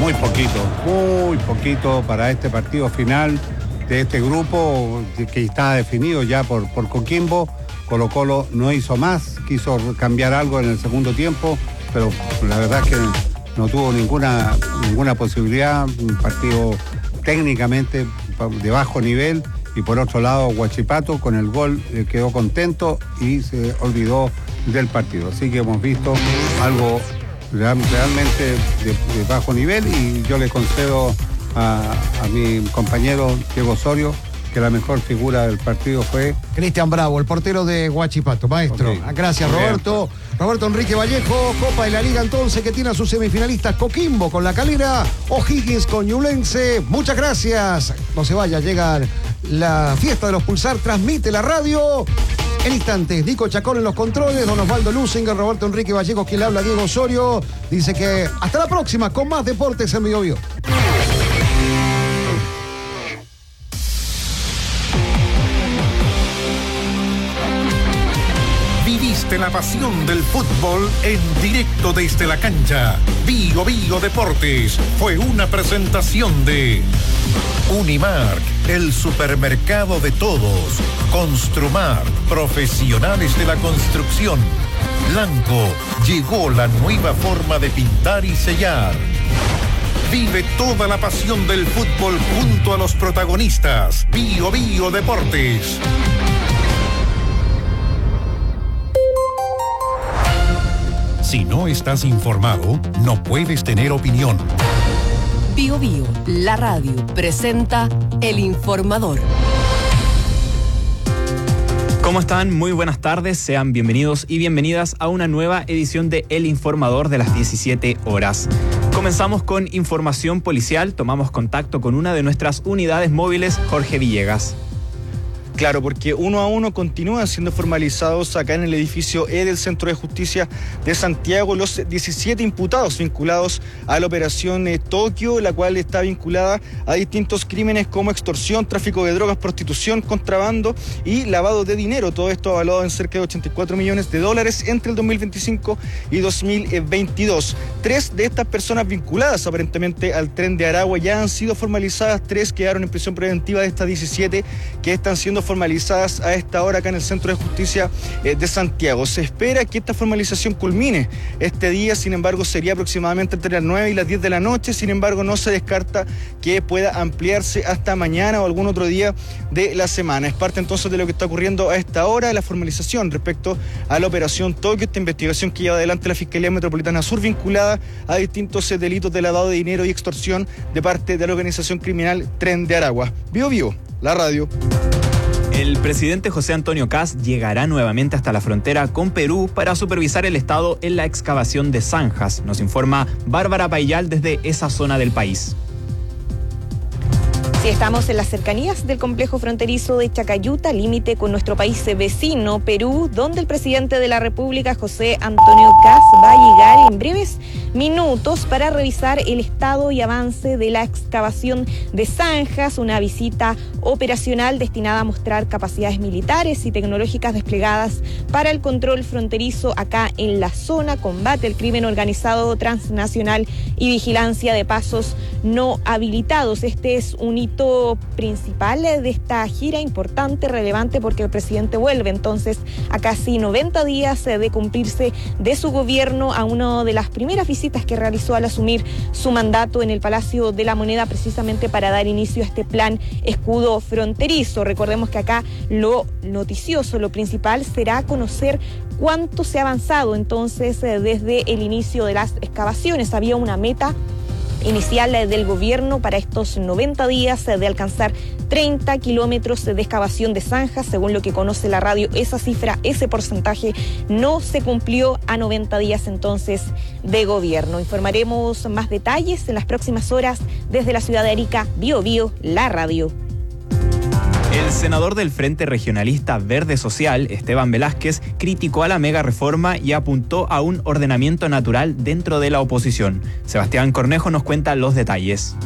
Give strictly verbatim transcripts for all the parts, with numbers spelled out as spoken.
muy poquito, muy poquito para este partido final de este grupo que está definido ya por, por Coquimbo. Colo-Colo no hizo más, quiso cambiar algo en el segundo tiempo, pero la verdad es que no tuvo ninguna, ninguna posibilidad, un partido técnicamente de bajo nivel. Y por otro lado, Huachipato con el gol eh, quedó contento y se olvidó del partido. Así que hemos visto algo real, realmente de, de bajo nivel, y yo le concedo a, a mi compañero Diego Osorio que la mejor figura del partido fue Cristian Bravo, el portero de Huachipato, maestro. Okay. Gracias, Roberto. Roberto Enrique Vallejo, Copa de la Liga entonces, que tiene a sus semifinalistas Coquimbo con La Calera, O'Higgins con Ñublense. Muchas gracias. No se vaya, llega la fiesta de los Pulsar, transmite la radio. En instantes, Nico Chacón en los controles, don Osvaldo Lusinger, Roberto Enrique Vallejo, quien le habla, Diego Osorio. Dice que hasta la próxima con más deportes en Bio Bio. Viviste la pasión del fútbol en directo desde la cancha. Bio Bio Deportes fue una presentación de Unimark, el supermercado de todos. Construmar, profesionales de la construcción. Blanco, llegó la nueva forma de pintar y sellar. Vive toda la pasión del fútbol junto a los protagonistas. Bio Bio Deportes. Si no estás informado, no puedes tener opinión. Bio Bio, la radio, presenta El Informador. ¿Cómo están? Muy buenas tardes, sean bienvenidos y bienvenidas a una nueva edición de El Informador de las diecisiete horas. Comenzamos con información policial, tomamos contacto con una de nuestras unidades móviles, Jorge Villegas. Claro, porque uno a uno continúan siendo formalizados acá en el edificio E del Centro de Justicia de Santiago los diecisiete imputados vinculados a la operación eh, Tokio, la cual está vinculada a distintos crímenes como extorsión, tráfico de drogas, prostitución, contrabando y lavado de dinero. Todo esto avalado en cerca de ochenta y cuatro millones de dólares entre el dos mil veinticinco y dos mil veintidós. Tres de estas personas vinculadas aparentemente al Tren de Aragua ya han sido formalizadas, tres quedaron en prisión preventiva de estas diecisiete que están siendo formalizadas a esta hora acá en el Centro de Justicia eh, de Santiago. Se espera que esta formalización culmine este día, sin embargo sería aproximadamente entre las nueve y las diez de la noche, sin embargo no se descarta que pueda ampliarse hasta mañana o algún otro día de la semana. Es parte entonces de lo que está ocurriendo a esta hora, la formalización respecto a la operación Tokio, esta investigación que lleva adelante la Fiscalía Metropolitana Sur vinculada a distintos eh, delitos de lavado de dinero y extorsión de parte de la organización criminal Tren de Aragua. Bio Bio, la radio. El presidente José Antonio Kast llegará nuevamente hasta la frontera con Perú para supervisar el estado en la excavación de zanjas. Nos informa Bárbara Payal desde esa zona del país. Sí, estamos en las cercanías del complejo fronterizo de Chacayuta, límite con nuestro país vecino, Perú, donde el presidente de la República, José Antonio Kast, va a llegar en breves minutos para revisar el estado y avance de la excavación de zanjas, una visita operacional destinada a mostrar capacidades militares y tecnológicas desplegadas para el control fronterizo acá en la zona, combate al crimen organizado transnacional y vigilancia de pasos no habilitados. Este es un hito principal de esta gira, importante, relevante, porque el presidente vuelve entonces a casi noventa días de cumplirse de su gobierno, a una de las primeras visitas que realizó al asumir su mandato en el Palacio de la Moneda, precisamente para dar inicio a este plan escudo fronterizo. Recordemos que acá lo noticioso, lo principal será conocer cuánto se ha avanzado entonces desde el inicio de las excavaciones. Había una meta inicial del gobierno para estos noventa días de alcanzar treinta kilómetros de excavación de zanjas. Según lo que conoce la radio, esa cifra, ese porcentaje no se cumplió a noventa días entonces de gobierno. Informaremos más detalles en las próximas horas desde la ciudad de Arica. Bio Bio, la radio. El senador del Frente Regionalista Verde Social, Esteban Velázquez, criticó a la mega reforma y apuntó a un ordenamiento natural dentro de la oposición. Sebastián Cornejo nos cuenta los detalles.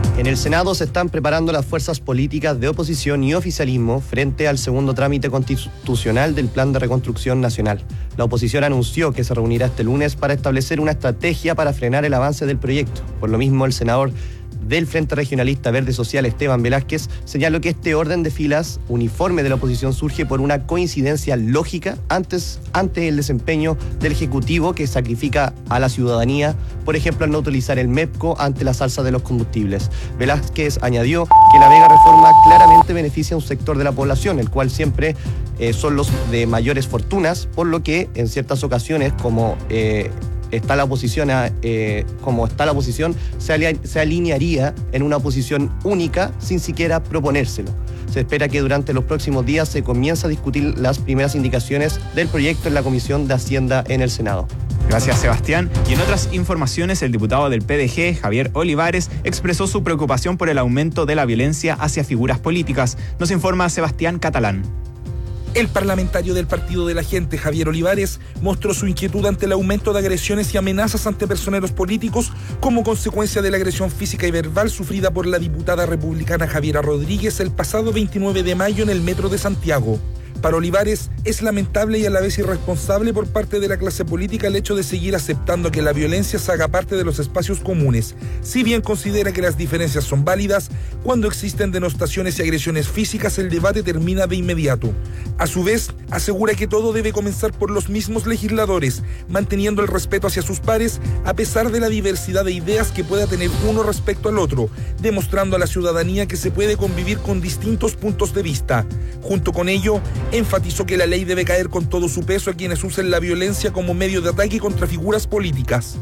En el Senado se están preparando las fuerzas políticas de oposición y oficialismo frente al segundo trámite constitucional del Plan de Reconstrucción Nacional. La oposición anunció que se reunirá este lunes para establecer una estrategia para frenar el avance del proyecto. Por lo mismo, el senador del Frente Regionalista Verde Social, Esteban Velázquez, señaló que este orden de filas uniforme de la oposición surge por una coincidencia lógica antes, ante el desempeño del Ejecutivo que sacrifica a la ciudadanía, por ejemplo, al no utilizar el MEPCO ante la alza de los combustibles. Velázquez añadió que la Vega Reforma claramente beneficia a un sector de la población, el cual siempre eh, son los de mayores fortunas, por lo que en ciertas ocasiones, como eh, está la oposición, a, eh, como está la oposición, se, alia, se alinearía en una posición única sin siquiera proponérselo. Se espera que durante los próximos días se comience a discutir las primeras indicaciones del proyecto en la Comisión de Hacienda en el Senado. Gracias, Sebastián. Y en otras informaciones, el diputado del P D G, Javier Olivares, expresó su preocupación por el aumento de la violencia hacia figuras políticas. Nos informa Sebastián Catalán. El parlamentario del Partido de la Gente, Javier Olivares, mostró su inquietud ante el aumento de agresiones y amenazas ante personeros políticos como consecuencia de la agresión física y verbal sufrida por la diputada republicana Javiera Rodríguez el pasado veintinueve de mayo en el metro de Santiago. Para Olivares, es lamentable y a la vez irresponsable por parte de la clase política el hecho de seguir aceptando que la violencia se haga parte de los espacios comunes, si bien considera que las diferencias son válidas, cuando existen denostaciones y agresiones físicas el debate termina de inmediato. A su vez, asegura que todo debe comenzar por los mismos legisladores, manteniendo el respeto hacia sus pares a pesar de la diversidad de ideas que pueda tener uno respecto al otro, demostrando a la ciudadanía que se puede convivir con distintos puntos de vista. Junto con ello, enfatizó que la ley debe caer con todo su peso a quienes usen la violencia como medio de ataque contra figuras políticas.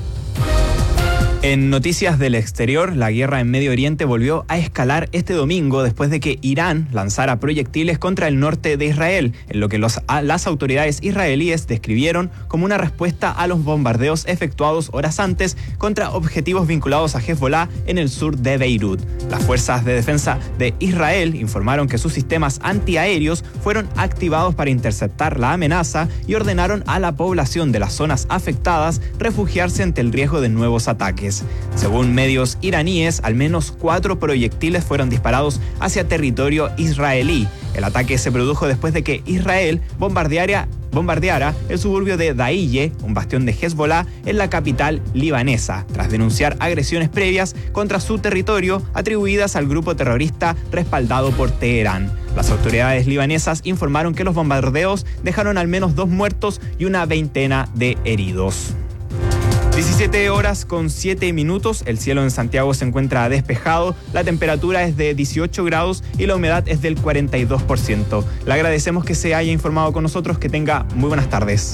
En noticias del exterior, la guerra en Medio Oriente volvió a escalar este domingo después de que Irán lanzara proyectiles contra el norte de Israel, en lo que los, a, las autoridades israelíes describieron como una respuesta a los bombardeos efectuados horas antes contra objetivos vinculados a Hezbollah en el sur de Beirut. Las fuerzas de defensa de Israel informaron que sus sistemas antiaéreos fueron activados para interceptar la amenaza y ordenaron a la población de las zonas afectadas refugiarse ante el riesgo de nuevos ataques. Según medios iraníes, al menos cuatro proyectiles fueron disparados hacia territorio israelí. El ataque se produjo después de que Israel bombardeara, bombardeara el suburbio de Dahiye, un bastión de Hezbollah, en la capital libanesa, tras denunciar agresiones previas contra su territorio atribuidas al grupo terrorista respaldado por Teherán. Las autoridades libanesas informaron que los bombardeos dejaron al menos dos muertos y una veintena de heridos. diecisiete horas con siete minutos, el cielo en Santiago se encuentra despejado, la temperatura es de dieciocho grados y la humedad es del cuarenta y dos por ciento. Le agradecemos que se haya informado con nosotros, que tenga muy buenas tardes.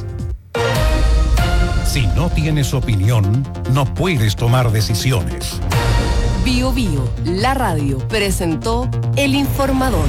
Si no tienes opinión, no puedes tomar decisiones. Bio Bio, la radio, presentó El Informador.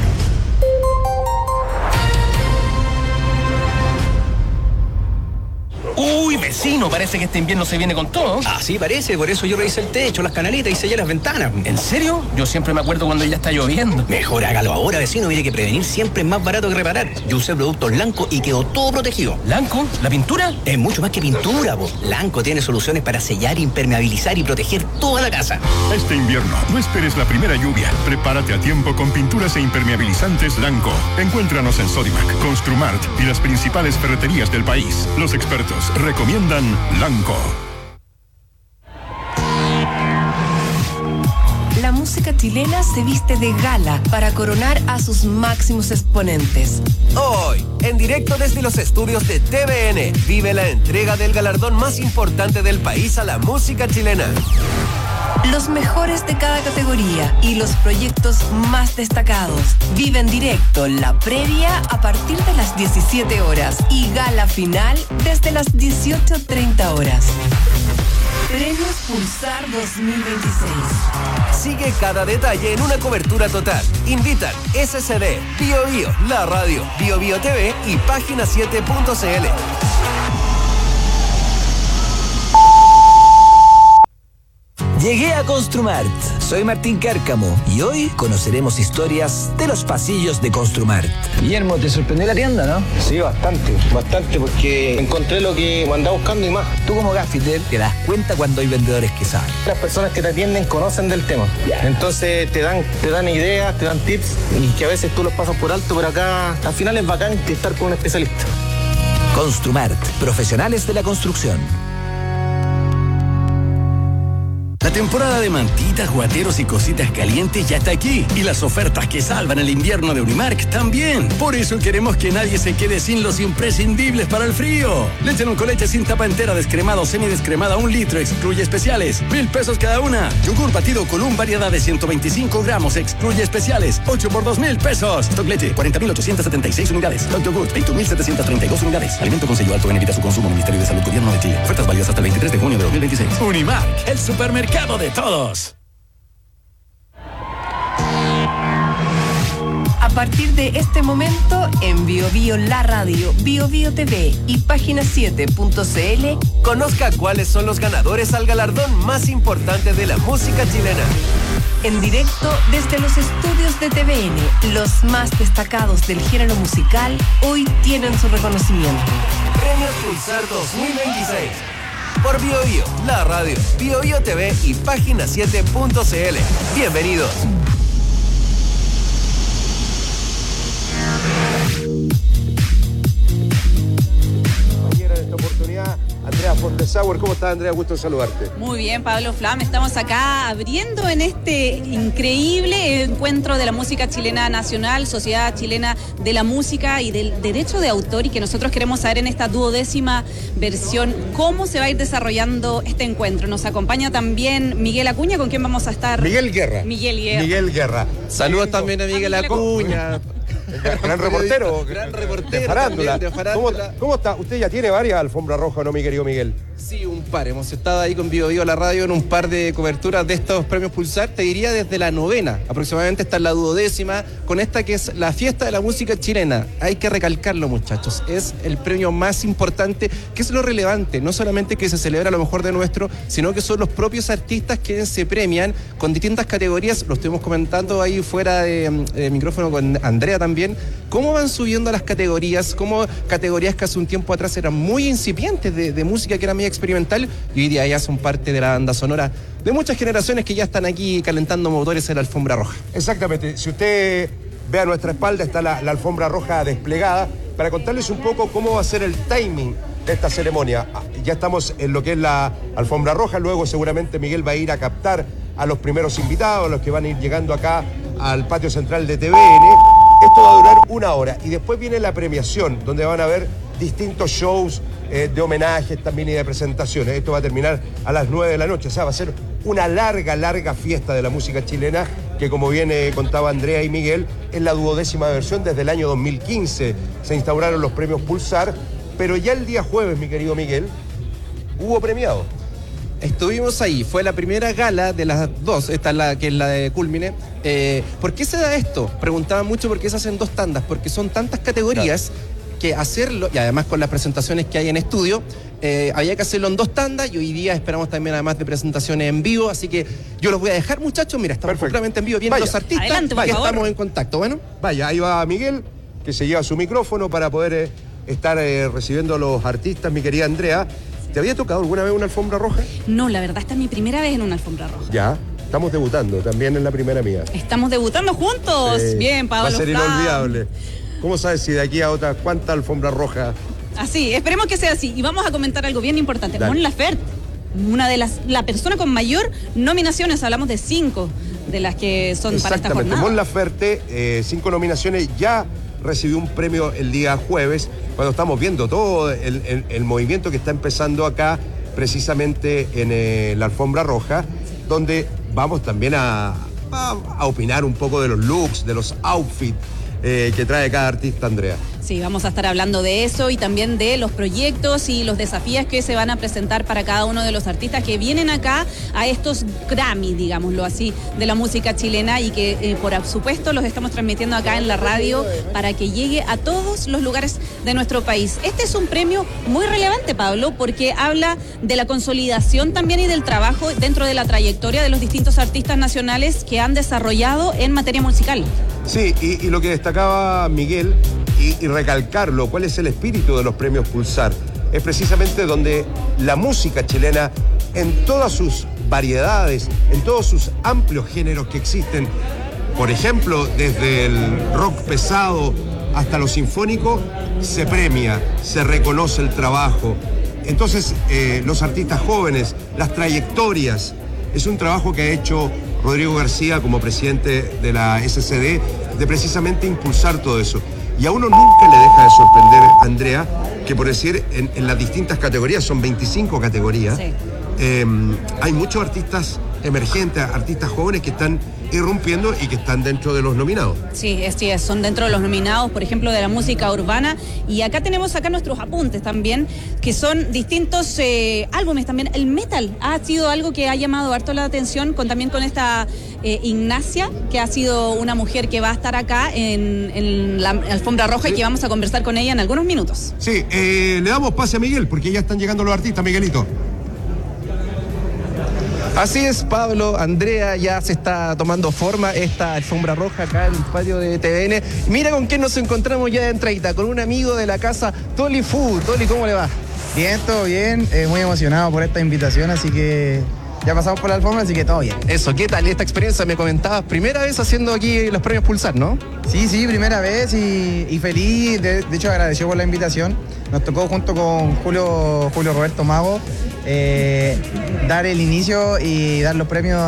Uy, vecino, parece que este invierno se viene con todo. Así parece, por eso yo revisé el techo, las canaletas y sellé las ventanas. ¿En serio? Yo siempre me acuerdo cuando ya está lloviendo. Mejor hágalo ahora, vecino, mire que prevenir siempre es más barato que reparar. Yo usé productos Lanco y quedó todo protegido. ¿Lanco? ¿La pintura? Es mucho más que pintura, po. Lanco tiene soluciones para sellar, impermeabilizar y proteger toda la casa. Este invierno, no esperes la primera lluvia. Prepárate a tiempo con pinturas e impermeabilizantes Lanco. Encuéntranos en Sodimac, Construmart y las principales ferreterías del país. Los expertos recomiendan Lanco. La música chilena se viste de gala para coronar a sus máximos exponentes. Hoy, en directo desde los estudios de T V N, vive la entrega del galardón más importante del país a la música chilena. Los mejores de cada categoría y los proyectos más destacados. Vive en directo la previa a partir de las diecisiete horas y gala final desde las dieciocho treinta horas. Premios Pulsar dos mil veintiséis. Sigue cada detalle en una cobertura total. Invitan S C D, Bio Bio, La Radio, Bio Bio T V y Página siete punto c l. Llegué a Construmart. Soy Martín Cárcamo y hoy conoceremos historias de los pasillos de Construmart. Guillermo, ¿te sorprendió la tienda, no? Sí, bastante, bastante, porque encontré lo que andaba buscando y más. Tú como gaffiter te das cuenta cuando hay vendedores que saben. Las personas que te atienden conocen del tema. Entonces te dan, te dan ideas, te dan tips y que a veces tú los pasas por alto, pero acá al final es bacán estar con un especialista. Construmart, profesionales de la construcción. La temporada de mantitas, guateros y cositas calientes ya está aquí. Y las ofertas que salvan el invierno de Unimark también. Por eso queremos que nadie se quede sin los imprescindibles para el frío. Leche en un coleche sin tapa entera, descremada o semidescremada, un litro, excluye especiales. Mil pesos cada una. Yogur batido Column, variedad de ciento veinticinco gramos, excluye especiales. ocho por dos mil pesos. Stock leche, cuarenta mil ochocientas setenta y seis unidades. Stock yogur, veinte mil setecientas treinta y dos unidades. Alimento con sello alto en evita su consumo. Ministerio de Salud, Gobierno de Chile. Ofertas válidas hasta el veintitrés de junio de dos mil veintiséis. Unimark, el supermercado de todos. A partir de este momento, en Bio Bio La Radio, Bio Bio T V y página siete punto c l, conozca cuáles son los ganadores al galardón más importante de la música chilena. En directo desde los estudios de T V N, los más destacados del género musical hoy tienen su reconocimiento. Premios Pulsar dos mil veintiséis. Por Bio Bio, la radio, Bio Bio T V y página siete punto c l. Bienvenidos. En esta oportunidad, Andrea Fontesauer. ¿Cómo estás, Andrea? Gusto en saludarte. Muy bien, Pablo Flam. Estamos acá abriendo en este increíble encuentro de la música chilena nacional, Sociedad Chilena de la Música y del Derecho de Autor, y que nosotros queremos saber en esta duodécima versión cómo se va a ir desarrollando este encuentro. Nos acompaña también Miguel Acuña, con quien vamos a estar. Miguel Guerra. Miguel Guerra. Miguel Guerra. Saludos también a Miguel Acuña. Gran reportero. Gran reportero. De farándula. De farándula. ¿Cómo, ¿Cómo está? Usted ya tiene varias alfombras rojas, ¿no, mi querido Miguel? Sí, un par. Hemos estado ahí con Bio Bio la radio en un par de coberturas de estos premios Pulsar. Te diría desde la novena, aproximadamente está en la duodécima, con esta que es la fiesta de la música chilena. Hay que recalcarlo, muchachos. Es el premio más importante, que es lo relevante. No solamente que se celebra lo mejor de nuestro, sino que son los propios artistas quienes se premian con distintas categorías. Lo estuvimos comentando ahí fuera de, de micrófono con Andrea también. Cómo van subiendo las categorías, cómo categorías que hace un tiempo atrás eran muy incipientes de, de música que era muy experimental y hoy día ya son parte de la banda sonora de muchas generaciones que ya están aquí calentando motores en la alfombra roja. Exactamente. Si usted ve a nuestra espalda, está la, la alfombra roja desplegada para contarles un poco cómo va a ser el timing de esta ceremonia. Ya estamos en lo que es la alfombra roja, luego seguramente Miguel va a ir a captar a los primeros invitados, a los que van a ir llegando acá al patio central de T V N. Esto va a durar una hora y después viene la premiación, donde van a haber distintos shows eh, de homenajes también y de presentaciones. Esto va a terminar a las nueve de la noche, o sea, va a ser una larga, larga fiesta de la música chilena que, como bien eh, contaba Andrea y Miguel, es la duodécima versión. Desde el año dos mil quince se instauraron los premios Pulsar, pero ya el día jueves, mi querido Miguel, hubo premiado. Estuvimos ahí, fue la primera gala de las dos, esta es la que es la de Culmine. Eh, ¿Por qué se da esto? Preguntaban mucho por qué se hacen dos tandas, porque son tantas categorías claro. que hacerlo, y además con las presentaciones que hay en estudio, eh, había que hacerlo en dos tandas, y hoy día esperamos también además de presentaciones en vivo, así que yo los voy a dejar, muchachos. Mira, estamos completamente en vivo, vienen los artistas. Adelante, por que favor. Estamos en contacto, bueno. Vaya, ahí va Miguel, que se lleva su micrófono para poder eh, estar eh, recibiendo a los artistas, mi querida Andrea. ¿Te había tocado alguna vez una alfombra roja? No, la verdad, esta es mi primera vez en una alfombra roja. Ya, estamos debutando, también en la primera mía. Estamos debutando juntos. Sí. Bien, Pablo. Va a ser Flam. inolvidable. ¿Cómo sabes si de aquí a otra cuánta alfombra roja? Así, esperemos que sea así. Y vamos a comentar algo bien importante. Dale. Mon Laferte, una de las, la persona con mayor nominaciones, hablamos de cinco de las que son para esta Exactamente. jornada. Mon Laferte, eh, cinco nominaciones, ya recibió un premio el día jueves, cuando estamos viendo todo el, el, el movimiento que está empezando acá, precisamente en eh, la alfombra roja, donde vamos también a, a, a opinar un poco de los looks, de los outfits eh, que trae cada artista, Andrea. Sí, vamos a estar hablando de eso y también de los proyectos y los desafíos que se van a presentar para cada uno de los artistas que vienen acá a estos Grammy, digámoslo así, de la música chilena y que eh, por supuesto los estamos transmitiendo acá en la radio para que llegue a todos los lugares de nuestro país. Este es un premio muy relevante, Pablo, porque habla de la consolidación también y del trabajo dentro de la trayectoria de los distintos artistas nacionales que han desarrollado en materia musical. Sí, y, y lo que destacaba Miguel, y, y recalcarlo, cuál es el espíritu de los premios Pulsar, es precisamente donde la música chilena, en todas sus variedades, en todos sus amplios géneros que existen, por ejemplo, desde el rock pesado hasta lo sinfónico, se premia, se reconoce el trabajo. Entonces, eh, los artistas jóvenes, las trayectorias, es un trabajo que ha hecho Rodrigo García como presidente de la S C D, de precisamente impulsar todo eso. Y a uno nunca le deja de sorprender, Andrea, que por decir, en, en las distintas categorías, son veinticinco categorías, sí. eh, hay muchos artistas emergentes, artistas jóvenes que están irrumpiendo y que están dentro de los nominados. Sí, sí, son dentro de los nominados, por ejemplo, de la música urbana. Y acá tenemos acá nuestros apuntes también, que son distintos eh, álbumes también. El metal ha sido algo que ha llamado harto la atención, con también con esta eh, Ignacia, que ha sido una mujer que va a estar acá en, en la alfombra roja, sí. Y que vamos a conversar con ella en algunos minutos. Sí, eh, le damos pase a Miguel, porque ya están llegando los artistas, Miguelito. Así es, Pablo, Andrea, ya se está tomando forma esta alfombra roja acá en el patio de T V N. Mira con quién nos encontramos ya de entradita, con un amigo de la casa, Toli Fu. Toli, ¿cómo le va? Bien, todo bien, eh, muy emocionado por esta invitación, así que ya pasamos por la alfombra, así que todo bien. Eso, ¿qué tal esta experiencia? Me comentabas, primera vez haciendo aquí los premios Pulsar, ¿no? Sí, sí, primera vez y, y feliz, de, de hecho agradecido por la invitación. Nos tocó junto con Julio, Julio Roberto Mago eh, dar el inicio y dar los premios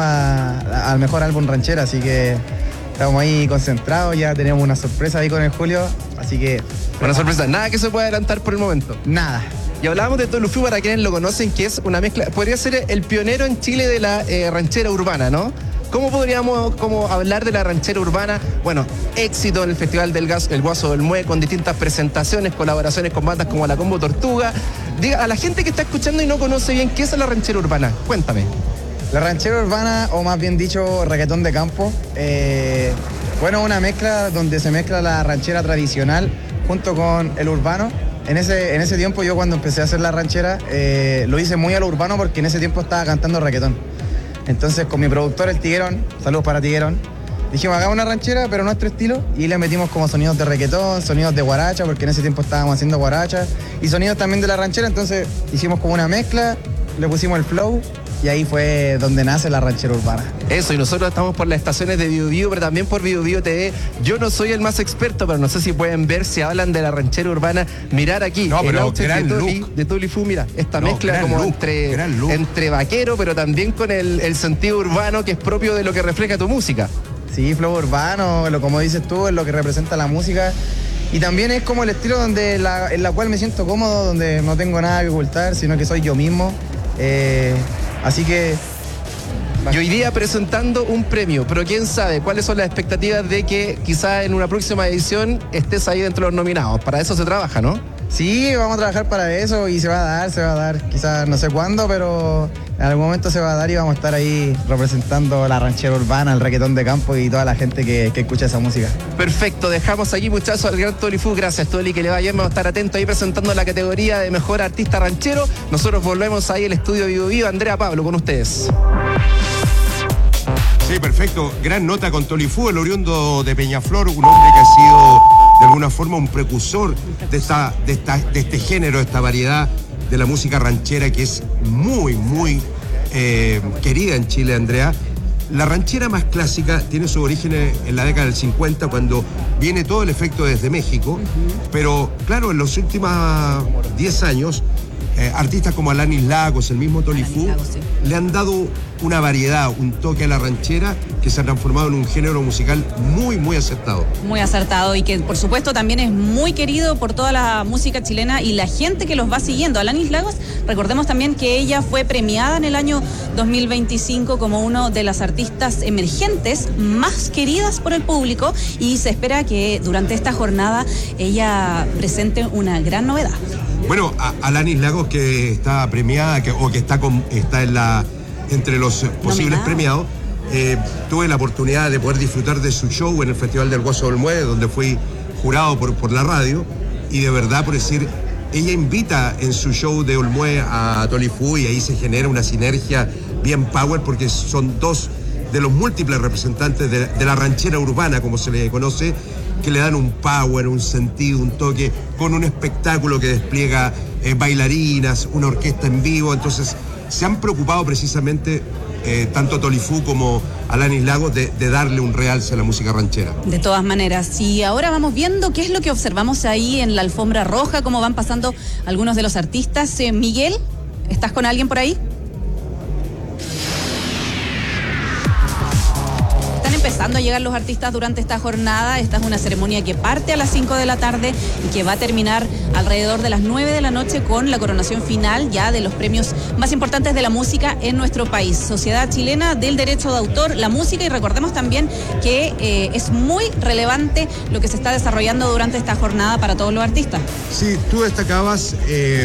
al mejor álbum ranchera, así que estamos ahí concentrados, ya tenemos una sorpresa ahí con el Julio, así que... Una sorpresa, nada que se pueda adelantar por el momento. Nada. Y hablábamos de Toli Fu, para quienes lo conocen, que es una mezcla, podría ser el pionero en Chile de la eh, ranchera urbana, ¿no? ¿Cómo podríamos como hablar de la ranchera urbana? Bueno, éxito en el Festival del Gas, el Guaso del Mue, con distintas presentaciones, colaboraciones con bandas como la Combo Tortuga. Diga, a la gente que está escuchando y no conoce bien, ¿qué es la ranchera urbana? Cuéntame. La ranchera urbana, o más bien dicho, reggaetón de campo, eh, bueno, una mezcla donde se mezcla la ranchera tradicional junto con el urbano. En ese, en ese tiempo yo cuando empecé a hacer la ranchera eh, lo hice muy a lo urbano porque en ese tiempo estaba cantando reggaetón. Entonces con mi productor, el Tiguerón, saludos para Tiguerón, dijimos hagamos una ranchera pero nuestro estilo y le metimos como sonidos de reggaetón, sonidos de guaracha, porque en ese tiempo estábamos haciendo guaracha y sonidos también de la ranchera, entonces hicimos como una mezcla, le pusimos el flow y ahí fue donde nace la ranchera urbana. Eso, y nosotros estamos por las estaciones de Bio Bio, pero también por Bio Bio T V. Yo no soy el más experto, pero no sé si pueden ver, si hablan de la ranchera urbana, mirar aquí, no, el pero outfit gran de Toli, look. de Toli Fu, mira, esta No, mezcla como look, entre, look. entre vaquero, pero también con el, el sentido urbano que es propio de lo que refleja tu música. Sí, flow urbano, lo, como dices tú, es lo que representa la música. Y también es como el estilo donde la, en la cual me siento cómodo, donde no tengo nada que ocultar, sino que soy yo mismo. Eh, así que... Y hoy día presentando un premio, pero quién sabe cuáles son las expectativas de que quizá en una próxima edición estés ahí dentro de los nominados. Para eso se trabaja, ¿no? Sí, vamos a trabajar para eso y se va a dar, se va a dar. Quizás no sé cuándo, pero en algún momento se va a dar y vamos a estar ahí representando la ranchera urbana, el reggaetón de campo y toda la gente que, que escucha esa música. Perfecto, dejamos aquí, muchachos, al gran Toli Fu. Gracias, Toli, que le vaya bien. Vamos a estar atentos ahí presentando la categoría de mejor artista ranchero. Nosotros volvemos ahí al estudio Vivo Vivo. Andrea, Pablo, con ustedes. Sí, perfecto. Gran nota con Toli Fu, el oriundo de Peñaflor, un hombre que ha sido de alguna forma un precursor de, esta, de, esta, de este género, de esta variedad de la música ranchera que es muy, muy eh, querida en Chile, Andrea. La ranchera más clásica tiene su origen en la década del cincuenta, cuando viene todo el efecto desde México, pero claro, en los últimos diez años eh, artistas como Alanis Lagos, el mismo Tolifú, Lagos, sí. le han dado una variedad, un toque a la ranchera que se ha transformado en un género musical muy, muy acertado. Muy acertado y que por supuesto también es muy querido por toda la música chilena y la gente que los va siguiendo. Alanis Lagos, recordemos también que ella fue premiada en el año dos mil veinticinco como uno de las artistas emergentes más queridas por el público y se espera que durante esta jornada ella presente una gran novedad. Bueno, a Alanis Lagos, que está premiada que, o que está, con, está en la, entre los posibles Nominado. premiados, eh, tuve la oportunidad de poder disfrutar de su show en el Festival del Guaso del Muelle, donde fui jurado por, por la radio, y de verdad, por decir, ella invita en su show de Olmué a Tolifú y ahí se genera una sinergia bien power porque son dos de los múltiples representantes de, de la ranchera urbana, como se le conoce, que le dan un power, un sentido, un toque, con un espectáculo que despliega eh, bailarinas, una orquesta en vivo. Entonces se han preocupado precisamente eh, tanto Tolifú como Alanis Lagos de, de darle un realce a la música ranchera. De todas maneras, y ahora vamos viendo qué es lo que observamos ahí en la alfombra roja, cómo van pasando algunos de los artistas. Eh, Miguel, ¿estás con alguien por ahí? Empezando a llegar los artistas durante esta jornada. Esta es una ceremonia que parte a las cinco de la tarde y que va a terminar alrededor de las nueve de la noche con la coronación final ya de los premios más importantes de la música en nuestro país. Sociedad Chilena del Derecho de Autor, la música, y recordemos también que eh, es muy relevante lo que se está desarrollando durante esta jornada para todos los artistas. Sí, tú destacabas eh,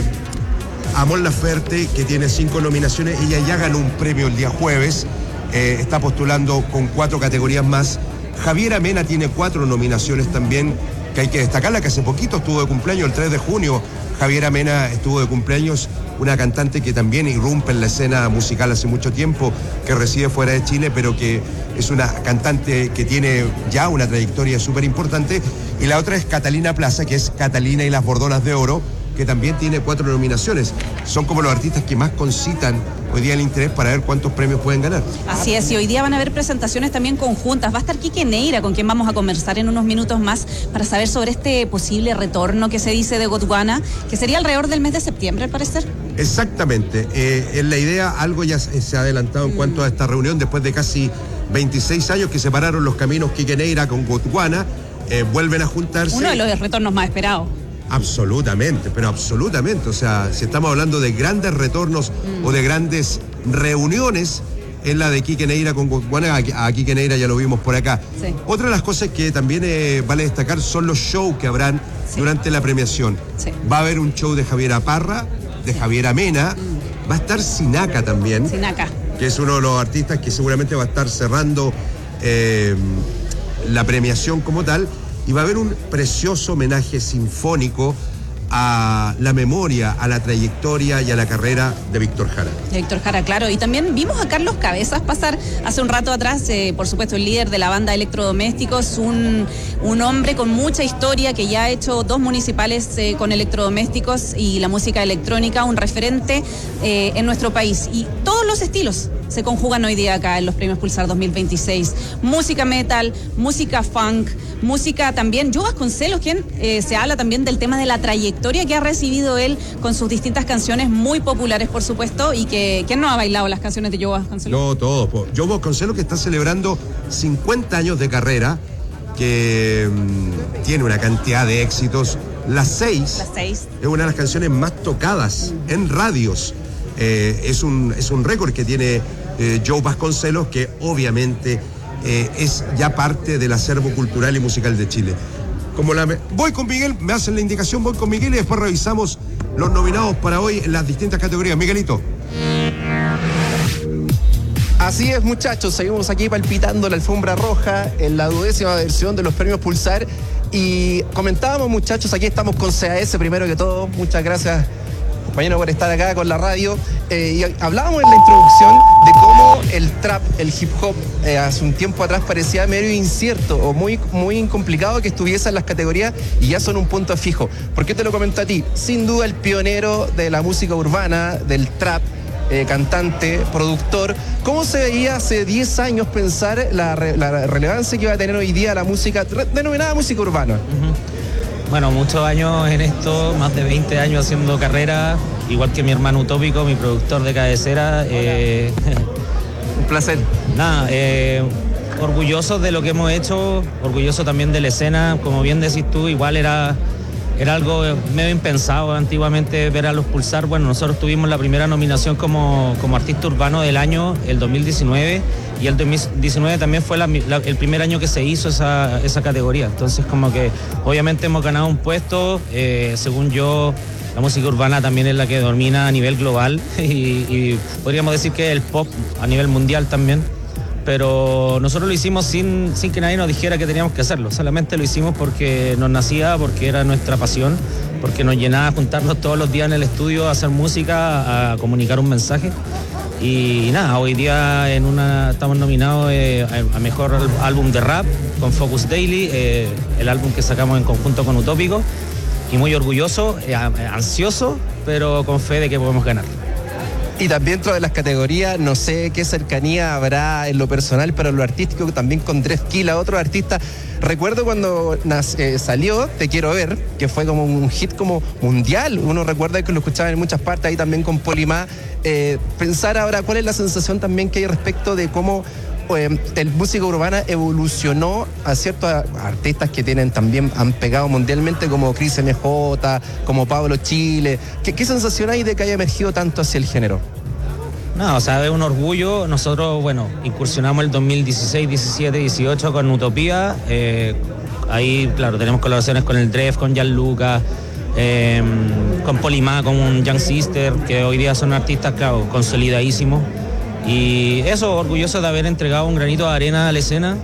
a Mon Laferte, que tiene cinco nominaciones. Ella ya ganó un premio el día jueves. Eh, está postulando con cuatro categorías más. Javiera Mena tiene cuatro nominaciones también, que hay que destacarla, que hace poquito estuvo de cumpleaños, el tres de junio. Javiera Mena estuvo de cumpleaños, una cantante que también irrumpe en la escena musical hace mucho tiempo, que reside fuera de Chile, pero que es una cantante que tiene ya una trayectoria súper importante. Y la otra es Catalina Plaza, que es Catalina y las Bordonas de Oro, que también tiene cuatro nominaciones. Son como los artistas que más concitan hoy día el interés para ver cuántos premios pueden ganar. Así es, y hoy día van a haber presentaciones también conjuntas. Va a estar Quique Neira, con quien vamos a conversar en unos minutos más para saber sobre este posible retorno que se dice de Gondwana, que sería alrededor del mes de septiembre, al parecer. Exactamente. Eh, en la idea, algo ya se ha adelantado en mm. cuanto a esta reunión, después de casi veintiséis años que separaron los caminos Quique Neira con Gondwana, eh, vuelven a juntarse. Uno de los retornos más esperados. Absolutamente, pero absolutamente. O sea, si estamos hablando de grandes retornos mm. o de grandes reuniones, es la de Quique Neira con Gondwana. A Quique Neira ya lo vimos por acá. Sí. Otra de las cosas que también eh, vale destacar son los shows que habrán sí. durante la premiación. Sí. Va a haber un show de Javiera Parra, de sí. Javiera Mena, mm. va a estar Sinaca también. Sinaca. Que es uno de los artistas que seguramente va a estar cerrando eh, la premiación como tal. Y va a haber un precioso homenaje sinfónico a la memoria, a la trayectoria y a la carrera de Víctor Jara. De Víctor Jara, claro. Y también vimos a Carlos Cabezas pasar hace un rato atrás, eh, por supuesto el líder de la banda Electrodomésticos, un, un hombre con mucha historia que ya ha hecho dos municipales eh, con electrodomésticos y la música electrónica, un referente eh, en nuestro país. Y todos los estilos se conjugan hoy día acá en los Premios Pulsar dos mil veintiséis. Música metal, música funk, música también. Joe Vasconcelos, quien eh, se habla también del tema de la trayectoria que ha recibido él con sus distintas canciones muy populares, por supuesto, y que ¿quién no ha bailado las canciones de Joe Vasconcelos? No, todos. Joe Vasconcelos, que está celebrando cincuenta años de carrera, que mmm, tiene una cantidad de éxitos. Las seis, Las seis es una de las canciones más tocadas mm. en radios. Eh, es un, es un récord que tiene eh, Joe Vasconcelos, que obviamente eh, es ya parte del acervo cultural y musical de Chile. Como la me... Voy con Miguel, me hacen la indicación, voy con Miguel y después revisamos los nominados para hoy en las distintas categorías. Miguelito. Así es, muchachos, seguimos aquí palpitando la alfombra roja en la duodécima versión de los Premios Pulsar. Y comentábamos, muchachos, aquí estamos con C A S primero que todo. Muchas gracias, compañero, por estar acá con la radio. Eh, y hablábamos en la introducción de cómo el trap, el hip hop, eh, hace un tiempo atrás parecía medio incierto o muy, muy complicado que estuviese en las categorías, y ya son un punto fijo. ¿Por qué te lo comento a ti? Sin duda el pionero de la música urbana, del trap, eh, cantante, productor. ¿Cómo se veía hace diez años pensar la, re, la relevancia que iba a tener hoy día la música denominada música urbana? Uh-huh. Bueno, muchos años en esto, más de veinte años haciendo carrera, igual que mi hermano Utópico, mi productor de cabecera. Eh, Un placer. Nada, eh, orgulloso de lo que hemos hecho, orgulloso también de la escena, como bien decís tú, igual era, era algo medio impensado antiguamente ver a los Pulsar. Bueno, nosotros tuvimos la primera nominación como, como artista urbano del año, el dos mil diecinueve, y el dos mil diecinueve también fue la, la, el primer año que se hizo esa, esa categoría. Entonces como que obviamente hemos ganado un puesto, eh, según yo, la música urbana también es la que domina a nivel global y, y podríamos decir que el pop a nivel mundial también. Pero nosotros lo hicimos sin, sin que nadie nos dijera que teníamos que hacerlo. Solamente lo hicimos porque nos nacía, porque era nuestra pasión, porque nos llenaba juntarnos todos los días en el estudio a hacer música, a comunicar un mensaje. Y nada, hoy día en una, estamos nominados eh, a Mejor Álbum de Rap con Focus Daily, eh, el álbum que sacamos en conjunto con Utópico. Y muy orgulloso, eh, ansioso, pero con fe de que podemos ganar. Y también dentro de las categorías, no sé qué cercanía habrá en lo personal, pero en lo artístico también con Drefkila, otro artista. Recuerdo cuando nas, eh, salió Te Quiero Ver, que fue como un hit como mundial. Uno recuerda que lo escuchaba en muchas partes, ahí también con Polimá. Eh, pensar ahora cuál es la sensación también que hay respecto de cómo eh, el música urbana evolucionó a ciertos artistas que tienen también, han pegado mundialmente, como Chris M J, como Pablo Chile. ¿Qué, qué sensación hay de que haya emergido tanto hacia el género? No, o sea, es un orgullo. Nosotros, bueno, incursionamos el dos mil dieciséis, diecisiete, dieciocho con Utopía. Eh, ahí, claro, tenemos colaboraciones con el Dref, con Gianluca, eh, con Polimá, con Young Sister, que hoy día son artistas, claro, consolidadísimos. Y eso, orgulloso de haber entregado un granito de arena a la escena.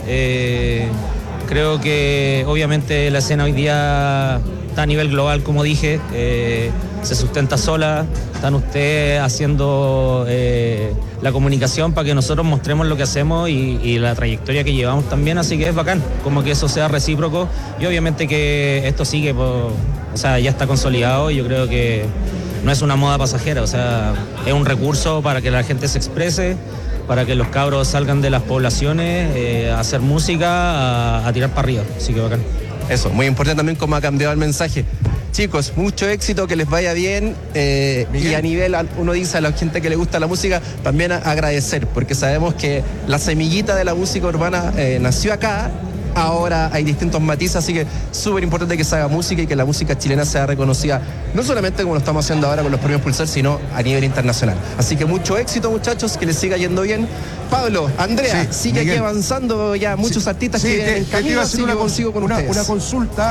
Eh, creo que obviamente la escena hoy día está a nivel global, como dije, eh, se sustenta sola. Están ustedes haciendo eh, la comunicación para que nosotros mostremos lo que hacemos y, y la trayectoria que llevamos también, así que es bacán, como que eso sea recíproco. Y obviamente que esto sigue, pues, o sea, ya está consolidado y yo creo que no es una moda pasajera, o sea, es un recurso para que la gente se exprese, para que los cabros salgan de las poblaciones eh, a hacer música, a, a tirar para arriba, así que bacán. Eso, muy importante también cómo ha cambiado el mensaje. Chicos, mucho éxito, que les vaya bien, eh, y a nivel, uno dice a la gente que le gusta la música, también a agradecer, porque sabemos que la semillita de la música urbana eh, nació acá. Ahora hay distintos matices, así que súper importante que se haga música y que la música chilena sea reconocida, no solamente como lo estamos haciendo ahora con los premios Pulsar, sino a nivel internacional. Así que mucho éxito, muchachos, que les siga yendo bien. Pablo, Andrea, sí, sigue Miguel. aquí avanzando ya muchos sí, artistas sí, que vienen te, en te camino, iba a hacer así una, que consigo con una, ustedes. una consulta.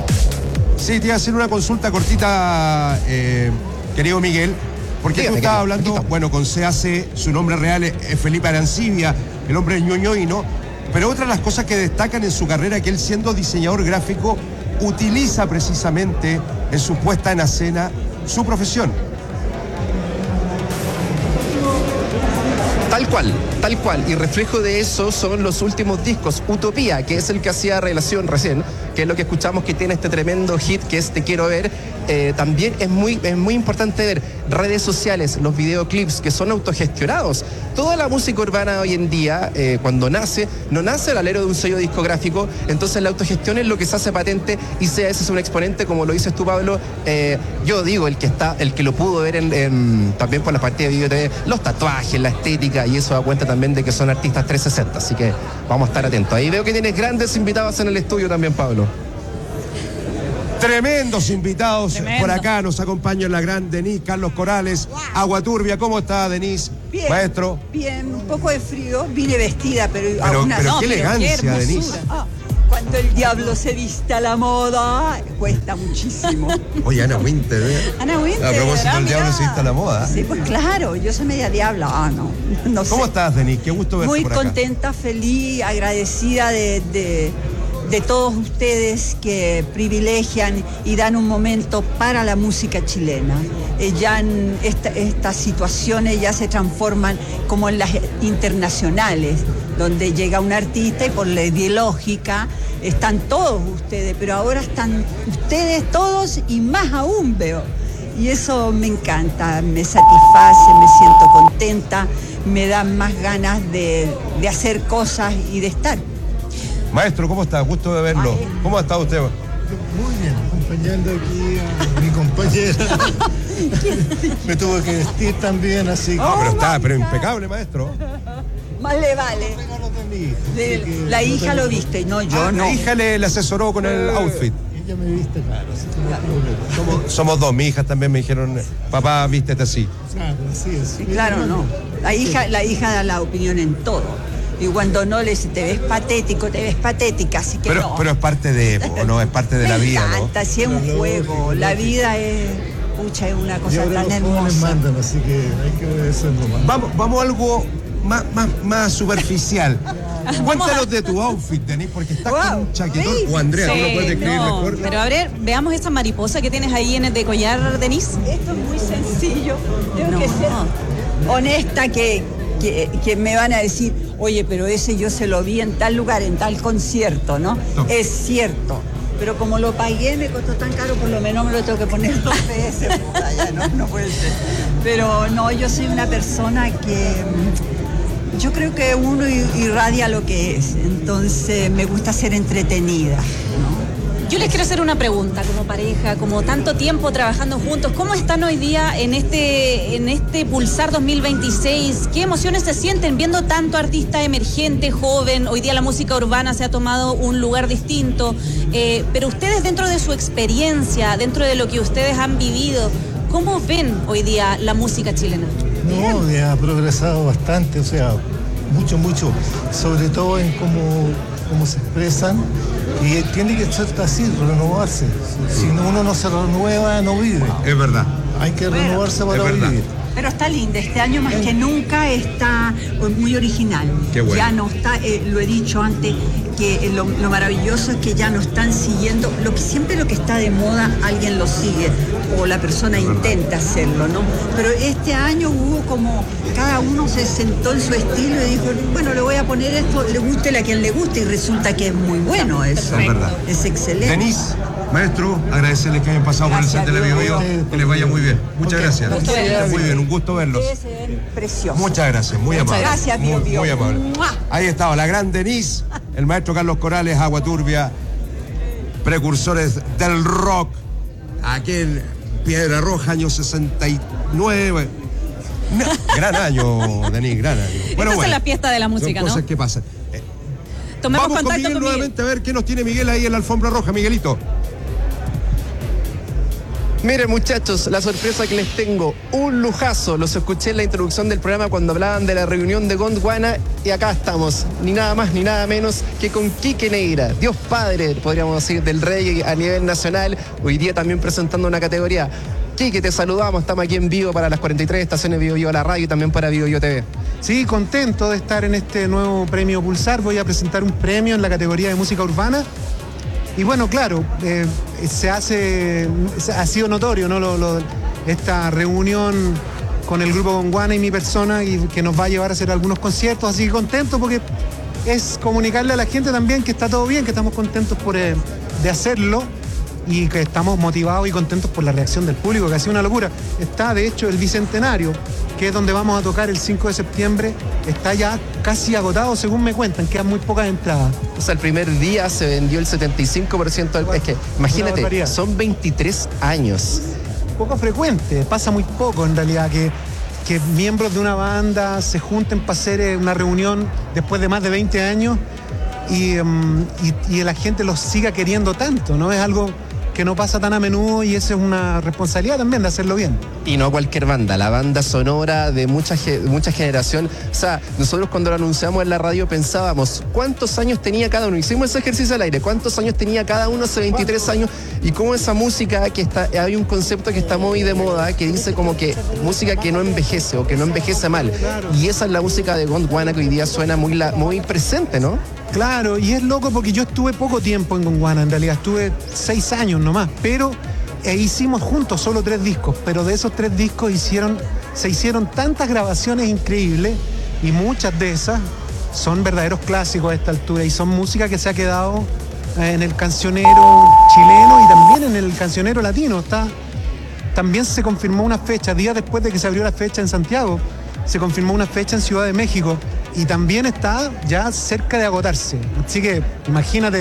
Sí, te iba a hacer una consulta cortita, eh, querido Miguel, porque Dígame, tú estabas querido, hablando, bueno, con C A C, su nombre real es, es Felipe Arancibia, el hombre de Ñoñoino, pero otra de las cosas que destacan en su carrera, que él, siendo diseñador gráfico, utiliza precisamente en su puesta en escena su profesión. Tal cual, tal cual. Y reflejo de eso son los últimos discos. Utopía, que es el que hacía relación recién, que es lo que escuchamos que tiene este tremendo hit que es Te Quiero Ver. Eh, también es muy, es muy importante ver redes sociales, los videoclips que son autogestionados. Toda la música urbana hoy en día, eh, cuando nace, no nace al alero de un sello discográfico, entonces la autogestión es lo que se hace patente y C A S es un exponente, como lo dices tú, Pablo. Eh, yo digo, el que está, el que lo pudo ver en, en, también por la partida de Video T V, los tatuajes, la estética, y eso da cuenta también de que son artistas trescientos sesenta, así que vamos a estar atentos. Ahí veo que tienes grandes invitados en el estudio también, Pablo. Tremendos invitados. Tremendo. Por acá nos acompaña la gran Denise Carlos Corales. Agua Turbia, ¿cómo está, Denise? Bien, Maestro. Bien, un poco de frío, vine vestida, pero, Pero- aún así, pero qué elegancia, hermosura. Denise. Ah, cuando el diablo se viste a la moda, cuesta muchísimo. Oye, Ana Winter, ¿eh? Ana Winter, A propósito ah, del diablo mirá. se viste a la moda. Sí, pues claro, yo soy media diabla. Ah, no, no sé. ¿Cómo estás, Denise? Qué gusto verte Muy por acá. contenta, feliz, agradecida de, de, de todos ustedes que privilegian y dan un momento para la música chilena. Eh, ya en esta- estas situaciones ya se transforman como en las internacionales, donde llega un artista y por la ideológica están todos ustedes, pero ahora están ustedes todos y más aún veo. Y eso me encanta, me satisface, me siento contenta, me dan más ganas de, de hacer cosas y de estar. Maestro, ¿cómo está? Gusto de verlo. ¿Cómo ha estado usted? Muy bien, acompañando aquí a mi compañera. Me tuvo que vestir también, así que... No, pero está, pero impecable, maestro. Más le vale. De- la hija lo viste, no, yo Ah, no. La hija le, le asesoró con el outfit. Ella me viste, claro, así que no hay problema. Somos, somos dos, mis hijas también me dijeron, papá, vístete así. Claro, así es. Sí, claro, no. La hija, la hija da la opinión en todo. Y cuando no le dice, te ves patético, te ves patética, así que Pero, no. pero es parte de, po, ¿no? Es parte de la Me vida, ¿no? encanta, si es un juego. La vida es, pucha, es una cosa Y ahora tan los jóvenes hermosa. mandan, así que hay que obedecerlo más. Vamos, vamos a algo más, más, más superficial. Cuéntanos de tu outfit, Denis, porque estás con un chaquetón. O Andrea, tú lo puedes describir no, mejor. pero a ver, veamos esa mariposa que tienes ahí en el de collar, Denise. Esto es muy sencillo. Tengo que ser honesta que, que, que me van a decir, oye, pero ese yo se lo vi en tal lugar, en tal concierto, ¿no? No. Es cierto. Pero como lo pagué, me costó tan caro, por lo menos me lo tengo que poner dos veces. Puta, ya no, no puede ser. Pero no, yo soy una persona que... mm, Yo creo que uno irradia lo que es. Entonces me gusta ser entretenida, ¿no? Yo les quiero hacer una pregunta como pareja, como tanto tiempo trabajando juntos. ¿Cómo están hoy día en este, en este Pulsar dos mil veintiséis? ¿Qué emociones se sienten viendo tanto artista emergente, joven? Hoy día la música urbana se ha tomado un lugar distinto. Eh, pero ustedes, dentro de su experiencia, dentro de lo que ustedes han vivido, ¿cómo ven hoy día la música chilena? No, ya ha progresado bastante, o sea, mucho, mucho, sobre todo en cómo, cómo se expresan, y tiene que ser así, renovarse. Si no, uno no se renueva, no vive. Es verdad. Hay que Bueno, renovarse para es verdad. vivir. Pero está linda, este año más que nunca está muy original. Qué bueno. Ya no está, eh, lo he dicho antes, que lo, lo maravilloso es que ya no están siguiendo, lo que siempre lo que está de moda, alguien lo sigue, o la persona intenta hacerlo, ¿no? Pero este año hubo como, cada uno se sentó en su estilo y dijo, bueno, le voy a poner esto, le guste a quien le guste, y resulta que es muy bueno eso. Es verdad. Es excelente. Denis, maestro, agradecerles que hayan pasado Gracias, por el set de la Dios. Bio Bio. Que les vaya muy bien. Muchas gracias. Gusto verlos. Muy bien, un gusto verlos. Ustedes se ven preciosos. Muchas gracias, muy Muchas amable. gracias, muy, Bio Bio. muy amable. ¡Mua! Ahí estaba la gran Denise, el maestro Carlos Corales, Agua Turbia, precursores del rock, aquel Piedra Roja, año sesenta y nueve. No, gran año, Denise, gran año. Esta es la fiesta de la música, son ¿no? cosas que pasan. Eh, Tomemos Vamos con contacto Miguel con Miguel. nuevamente a ver qué nos tiene Miguel ahí en la alfombra roja. Miguelito. Miren, muchachos, la sorpresa que les tengo, un lujazo. Los escuché en la introducción del programa cuando hablaban de la reunión de Gondwana, y acá estamos, ni nada más ni nada menos que con Quique Neira, Dios Padre, podríamos decir, del reggae a nivel nacional, hoy día también presentando una categoría. Quique, te saludamos, estamos aquí en vivo para las cuarenta y tres estaciones Bio Bio a la radio y también para Bio Bio T V. Sí, contento de estar en este nuevo premio Pulsar. Voy a presentar un premio en la categoría de música urbana. Y bueno, claro, eh, se hace, ha sido notorio, ¿no? Lo, lo, esta reunión con el grupo Gondwana y mi persona, y que nos va a llevar a hacer algunos conciertos, así que contento porque es comunicarle a la gente también que está todo bien, que estamos contentos por, eh, de hacerlo, y que estamos motivados y contentos por la reacción del público, que ha sido una locura. Está, de hecho, el Bicentenario, que es donde vamos a tocar el cinco de septiembre, está ya casi agotado, según me cuentan, quedan muy pocas entradas. O sea, el primer día se vendió el setenta y cinco por ciento del... Es que, imagínate, son veintitrés años. Poco frecuente, pasa muy poco en realidad, que, que miembros de una banda se junten para hacer eh, una reunión después de más de veinte años y, um, y, y la gente los siga queriendo tanto, ¿no? Es algo que no pasa tan a menudo, y esa es una responsabilidad también de hacerlo bien. Y no cualquier banda, la banda sonora de mucha, mucha generación. O sea, nosotros cuando lo anunciamos en la radio pensábamos cuántos años tenía cada uno. Hicimos ese ejercicio al aire, cuántos años tenía cada uno hace veintitrés años, y cómo esa música que está, hay un concepto que está muy de moda, que dice como que música que no envejece o que no envejece mal. Y esa es la música de Gondwana, que hoy día suena muy, la, muy presente, ¿no? Claro, y es loco porque yo estuve poco tiempo en Gondwana, en realidad estuve seis años nomás, pero e hicimos juntos solo tres discos, pero de esos tres discos hicieron, se hicieron tantas grabaciones increíbles, y muchas de esas son verdaderos clásicos a esta altura, y son música que se ha quedado en el cancionero chileno y también en el cancionero latino. Está, también se confirmó una fecha, días después de que se abrió la fecha en Santiago, se confirmó una fecha en Ciudad de México, y también está ya cerca de agotarse. Así que imagínate el,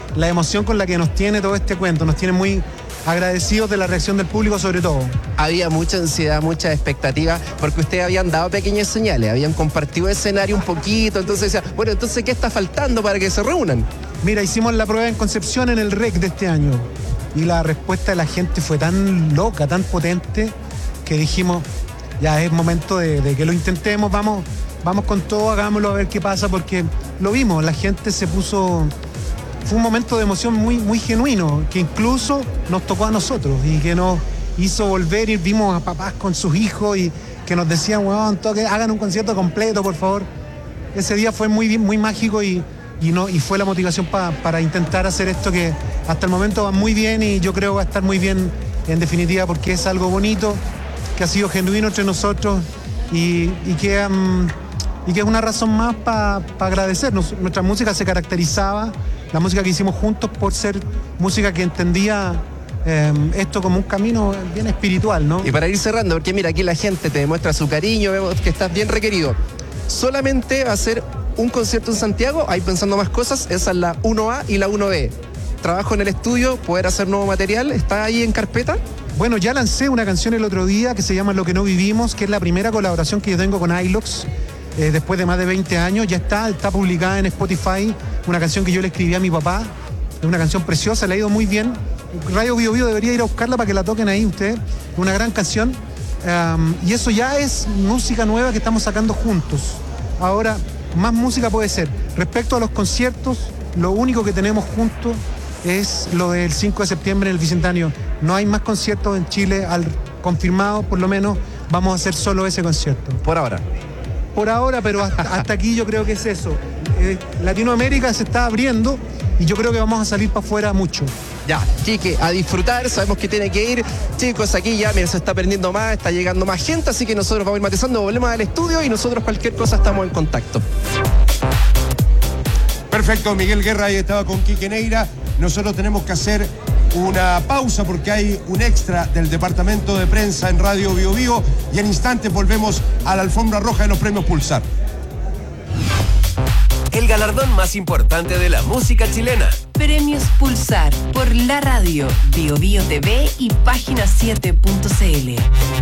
la emoción con la que nos tiene todo este cuento. Nos tiene muy agradecidos de la reacción del público sobre todo. Había mucha ansiedad, mucha expectativa, porque ustedes habían dado pequeñas señales, habían compartido el escenario un poquito, entonces decía, bueno, entonces ¿qué está faltando para que se reúnan? Mira, hicimos la prueba en Concepción en el R E C de este año y la respuesta de la gente fue tan loca, tan potente, que dijimos, ya es momento de, de que lo intentemos, vamos, vamos con todo, hagámoslo a ver qué pasa, porque lo vimos, la gente se puso... Fue un momento de emoción muy, muy genuino, que incluso nos tocó a nosotros y que nos hizo volver y vimos a papás con sus hijos y que nos decían, weón, toque, hagan un concierto completo, por favor. Ese día fue muy, muy mágico y, y, no, y fue la motivación pa, para intentar hacer esto que hasta el momento va muy bien y yo creo va a estar muy bien en definitiva porque es algo bonito, que ha sido genuino entre nosotros y, y, que, um, y que es una razón más para pa agradecer. Nos, nuestra música se caracterizaba, la música que hicimos juntos, por ser música que entendía eh, esto como un camino bien espiritual, ¿no? Y para ir cerrando, porque mira, aquí la gente te demuestra su cariño, vemos que estás bien requerido. Solamente va a ser un concierto en Santiago, ahí pensando más cosas, esa es la uno A y la uno B. Trabajo en el estudio, poder hacer nuevo material, ¿está ahí en carpeta? Bueno, ya lancé una canción el otro día que se llama Lo que no vivimos, que es la primera colaboración que yo tengo con Ilox. Eh, después de más de veinte años, ya está, está publicada en Spotify, una canción que yo le escribí a mi papá, es una canción preciosa, le ha ido muy bien. Radio Bio Bio debería ir a buscarla para que la toquen ahí ustedes, una gran canción, um, y eso ya es música nueva que estamos sacando juntos. Ahora, más música puede ser. Respecto a los conciertos, lo único que tenemos juntos es lo del cinco de septiembre en el Bicentenario. No hay más conciertos en Chile, al confirmado por lo menos, vamos a hacer solo ese concierto. Por ahora. Por ahora, pero hasta, hasta aquí yo creo que es eso. Eh, Latinoamérica se está abriendo y yo creo que vamos a salir para afuera mucho. Ya, Quique, a disfrutar, sabemos que tiene que ir. Chicos, aquí ya, mira, se está perdiendo más, está llegando más gente, así que nosotros vamos a ir matizando, volvemos al estudio y nosotros cualquier cosa estamos en contacto. Perfecto, Miguel Guerra ahí estaba con Quique Neira. Nosotros tenemos que hacer una pausa porque hay un extra del departamento de prensa en Radio Bio Bio y en instantes volvemos a la alfombra roja de los premios Pulsar. El galardón más importante de la música chilena. Premios Pulsar por la radio, Bio Bio T V y página siete punto c l.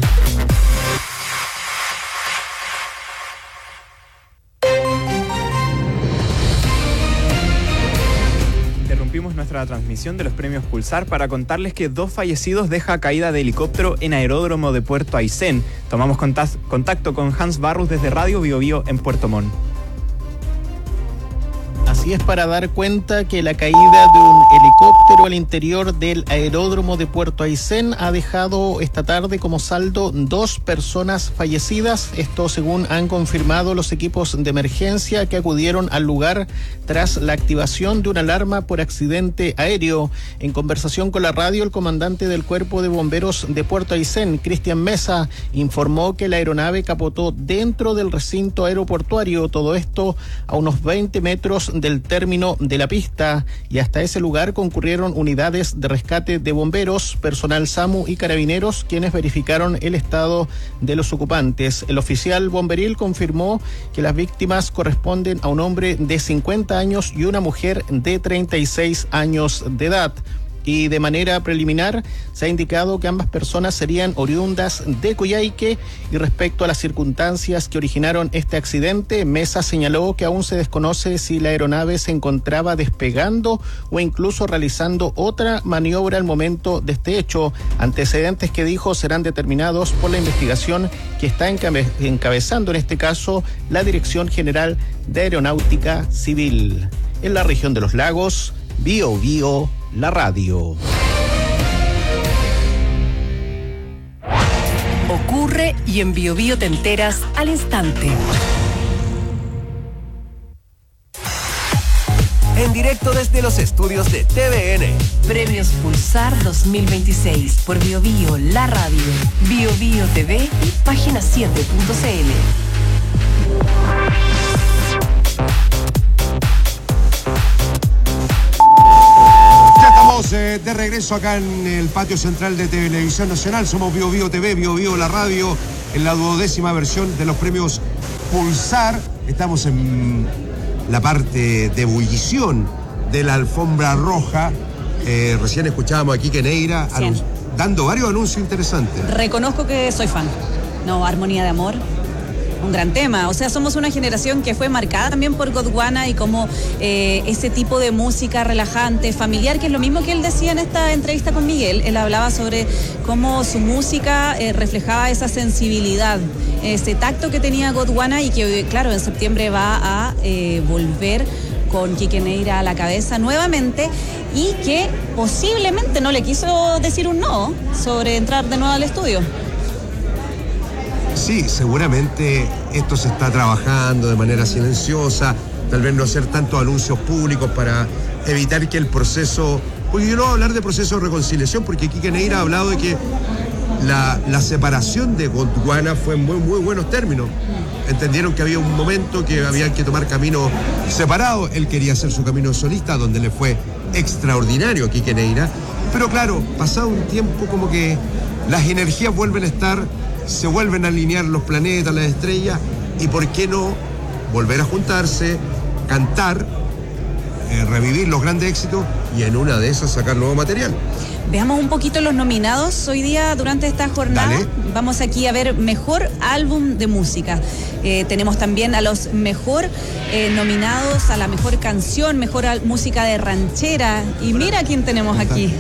Interrumpimos nuestra transmisión de los premios Pulsar para contarles que dos fallecidos deja caída de helicóptero en aeródromo de Puerto Aysén. Tomamos contacto con Hans Barrus desde Radio Bio Bio en Puerto Montt. Así es, para dar cuenta que la caída de un helicóptero al interior del aeródromo de Puerto Aysén ha dejado esta tarde como saldo dos personas fallecidas. Esto según han confirmado los equipos de emergencia que acudieron al lugar tras la activación de una alarma por accidente aéreo. En conversación con la radio, el comandante del Cuerpo de Bomberos de Puerto Aysén, Cristian Mesa, informó que la aeronave capotó dentro del recinto aeroportuario, todo esto a unos veinte metros del término de la pista, y hasta ese lugar concurrieron unidades de rescate de bomberos, personal SAMU y carabineros, quienes verificaron el estado de los ocupantes. El oficial bomberil confirmó que las víctimas corresponden a un hombre de cincuenta años y una mujer de treinta y seis años de edad. Y de manera preliminar se ha indicado que ambas personas serían oriundas de Coyhaique. Y respecto a las circunstancias que originaron este accidente, Mesa señaló que aún se desconoce si la aeronave se encontraba despegando o incluso realizando otra maniobra al momento de este hecho, antecedentes que dijo serán determinados por la investigación que está encabe- encabezando en este caso la Dirección General de Aeronáutica Civil. En la región de los lagos, Bio Bio, la radio. Ocurre y en Bio Bio te enteras al instante. En directo desde los estudios de T V N. Premios Pulsar dos mil veintiséis por Bio Bio, la radio, Bio Bio T V y página siete punto c l. Eh, de regreso acá en el patio central de Televisión Nacional. Somos Bio Bio T V, Bio Bio la radio, en la duodécima versión de los premios Pulsar. Estamos en la parte de ebullición de la alfombra roja. Eh, recién escuchábamos a Quique Neira anun- dando varios anuncios interesantes. Reconozco que soy fan. No, Armonía de Amor. Un gran tema, o sea, somos una generación que fue marcada también por Gondwana y como eh, ese tipo de música relajante, familiar, que es lo mismo que él decía en esta entrevista con Miguel. Él hablaba sobre cómo su música eh, reflejaba esa sensibilidad, ese tacto que tenía Gondwana y que, claro, en septiembre va a eh, volver con Quique Neira a la cabeza nuevamente y que posiblemente no le quiso decir un no sobre entrar de nuevo al estudio. Sí, seguramente esto se está trabajando de manera silenciosa, tal vez no hacer tantos anuncios públicos para evitar que el proceso... Porque yo no voy a hablar de proceso de reconciliación, porque Quique Neira ha hablado de que la, la separación de Gondwana fue en muy, muy buenos términos. Entendieron que había un momento que había que tomar caminos separados. Él quería hacer su camino solista, donde le fue extraordinario a Quique Neira. Pero claro, pasado un tiempo como que las energías vuelven a estar... se vuelven a alinear los planetas, las estrellas, y por qué no volver a juntarse, cantar, eh, revivir los grandes éxitos y en una de esas sacar nuevo material. Veamos un poquito los nominados hoy día durante esta jornada. Dale. Vamos aquí a ver mejor álbum de música. Eh, tenemos también a los mejor eh, nominados a la mejor canción, mejor al- música de ranchera. Y mira quién tenemos aquí.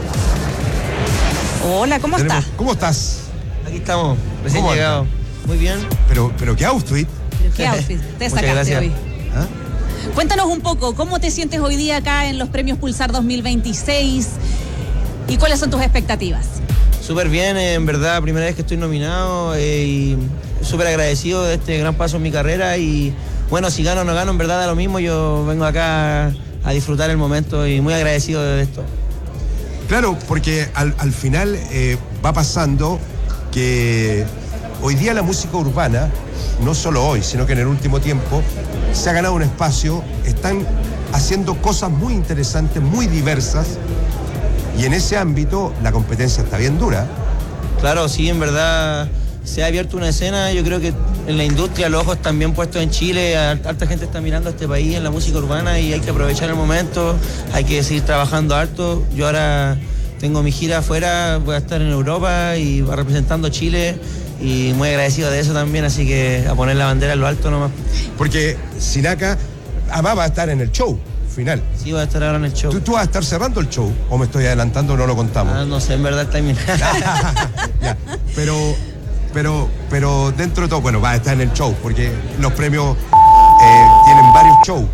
Hola, ¿cómo Tenemos- está? ¿Cómo estás? Aquí estamos, recién ¿Cómo llegado. anda? Muy bien. Pero, pero qué outfit. ¿Qué outfit te Muchas sacaste gracias. hoy? ¿Ah? Cuéntanos un poco, ¿cómo te sientes hoy día acá en los Premios Pulsar dos mil veintiséis? ¿Y cuáles son tus expectativas? Súper bien, eh, en verdad, primera vez que estoy nominado eh, y súper agradecido de este gran paso en mi carrera y bueno, si gano o no gano, en verdad da lo mismo, yo vengo acá a disfrutar el momento y muy agradecido de esto. Claro, porque al, al final eh, va pasando que hoy día la música urbana, no solo hoy, sino que en el último tiempo, se ha ganado un espacio, están haciendo cosas muy interesantes, muy diversas, y en ese ámbito la competencia está bien dura. Claro, sí, en verdad se ha abierto una escena, yo creo que en la industria los ojos están bien puestos en Chile, harta gente está mirando a este país en la música urbana y hay que aprovechar el momento, hay que seguir trabajando harto. Yo ahora tengo mi gira afuera, voy a estar en Europa y representando Chile y muy agradecido de eso también, así que a poner la bandera en lo alto nomás. Porque Sinaka, además va a estar en el show final. Sí, va a estar ahora en el show. ¿Tú, tú vas a estar cerrando el show o me estoy adelantando o no lo contamos? Ah, no sé, en verdad el timing. Ya, pero, pero, pero dentro de todo, bueno, va a estar en el show, porque los premios eh, tienen varios shows.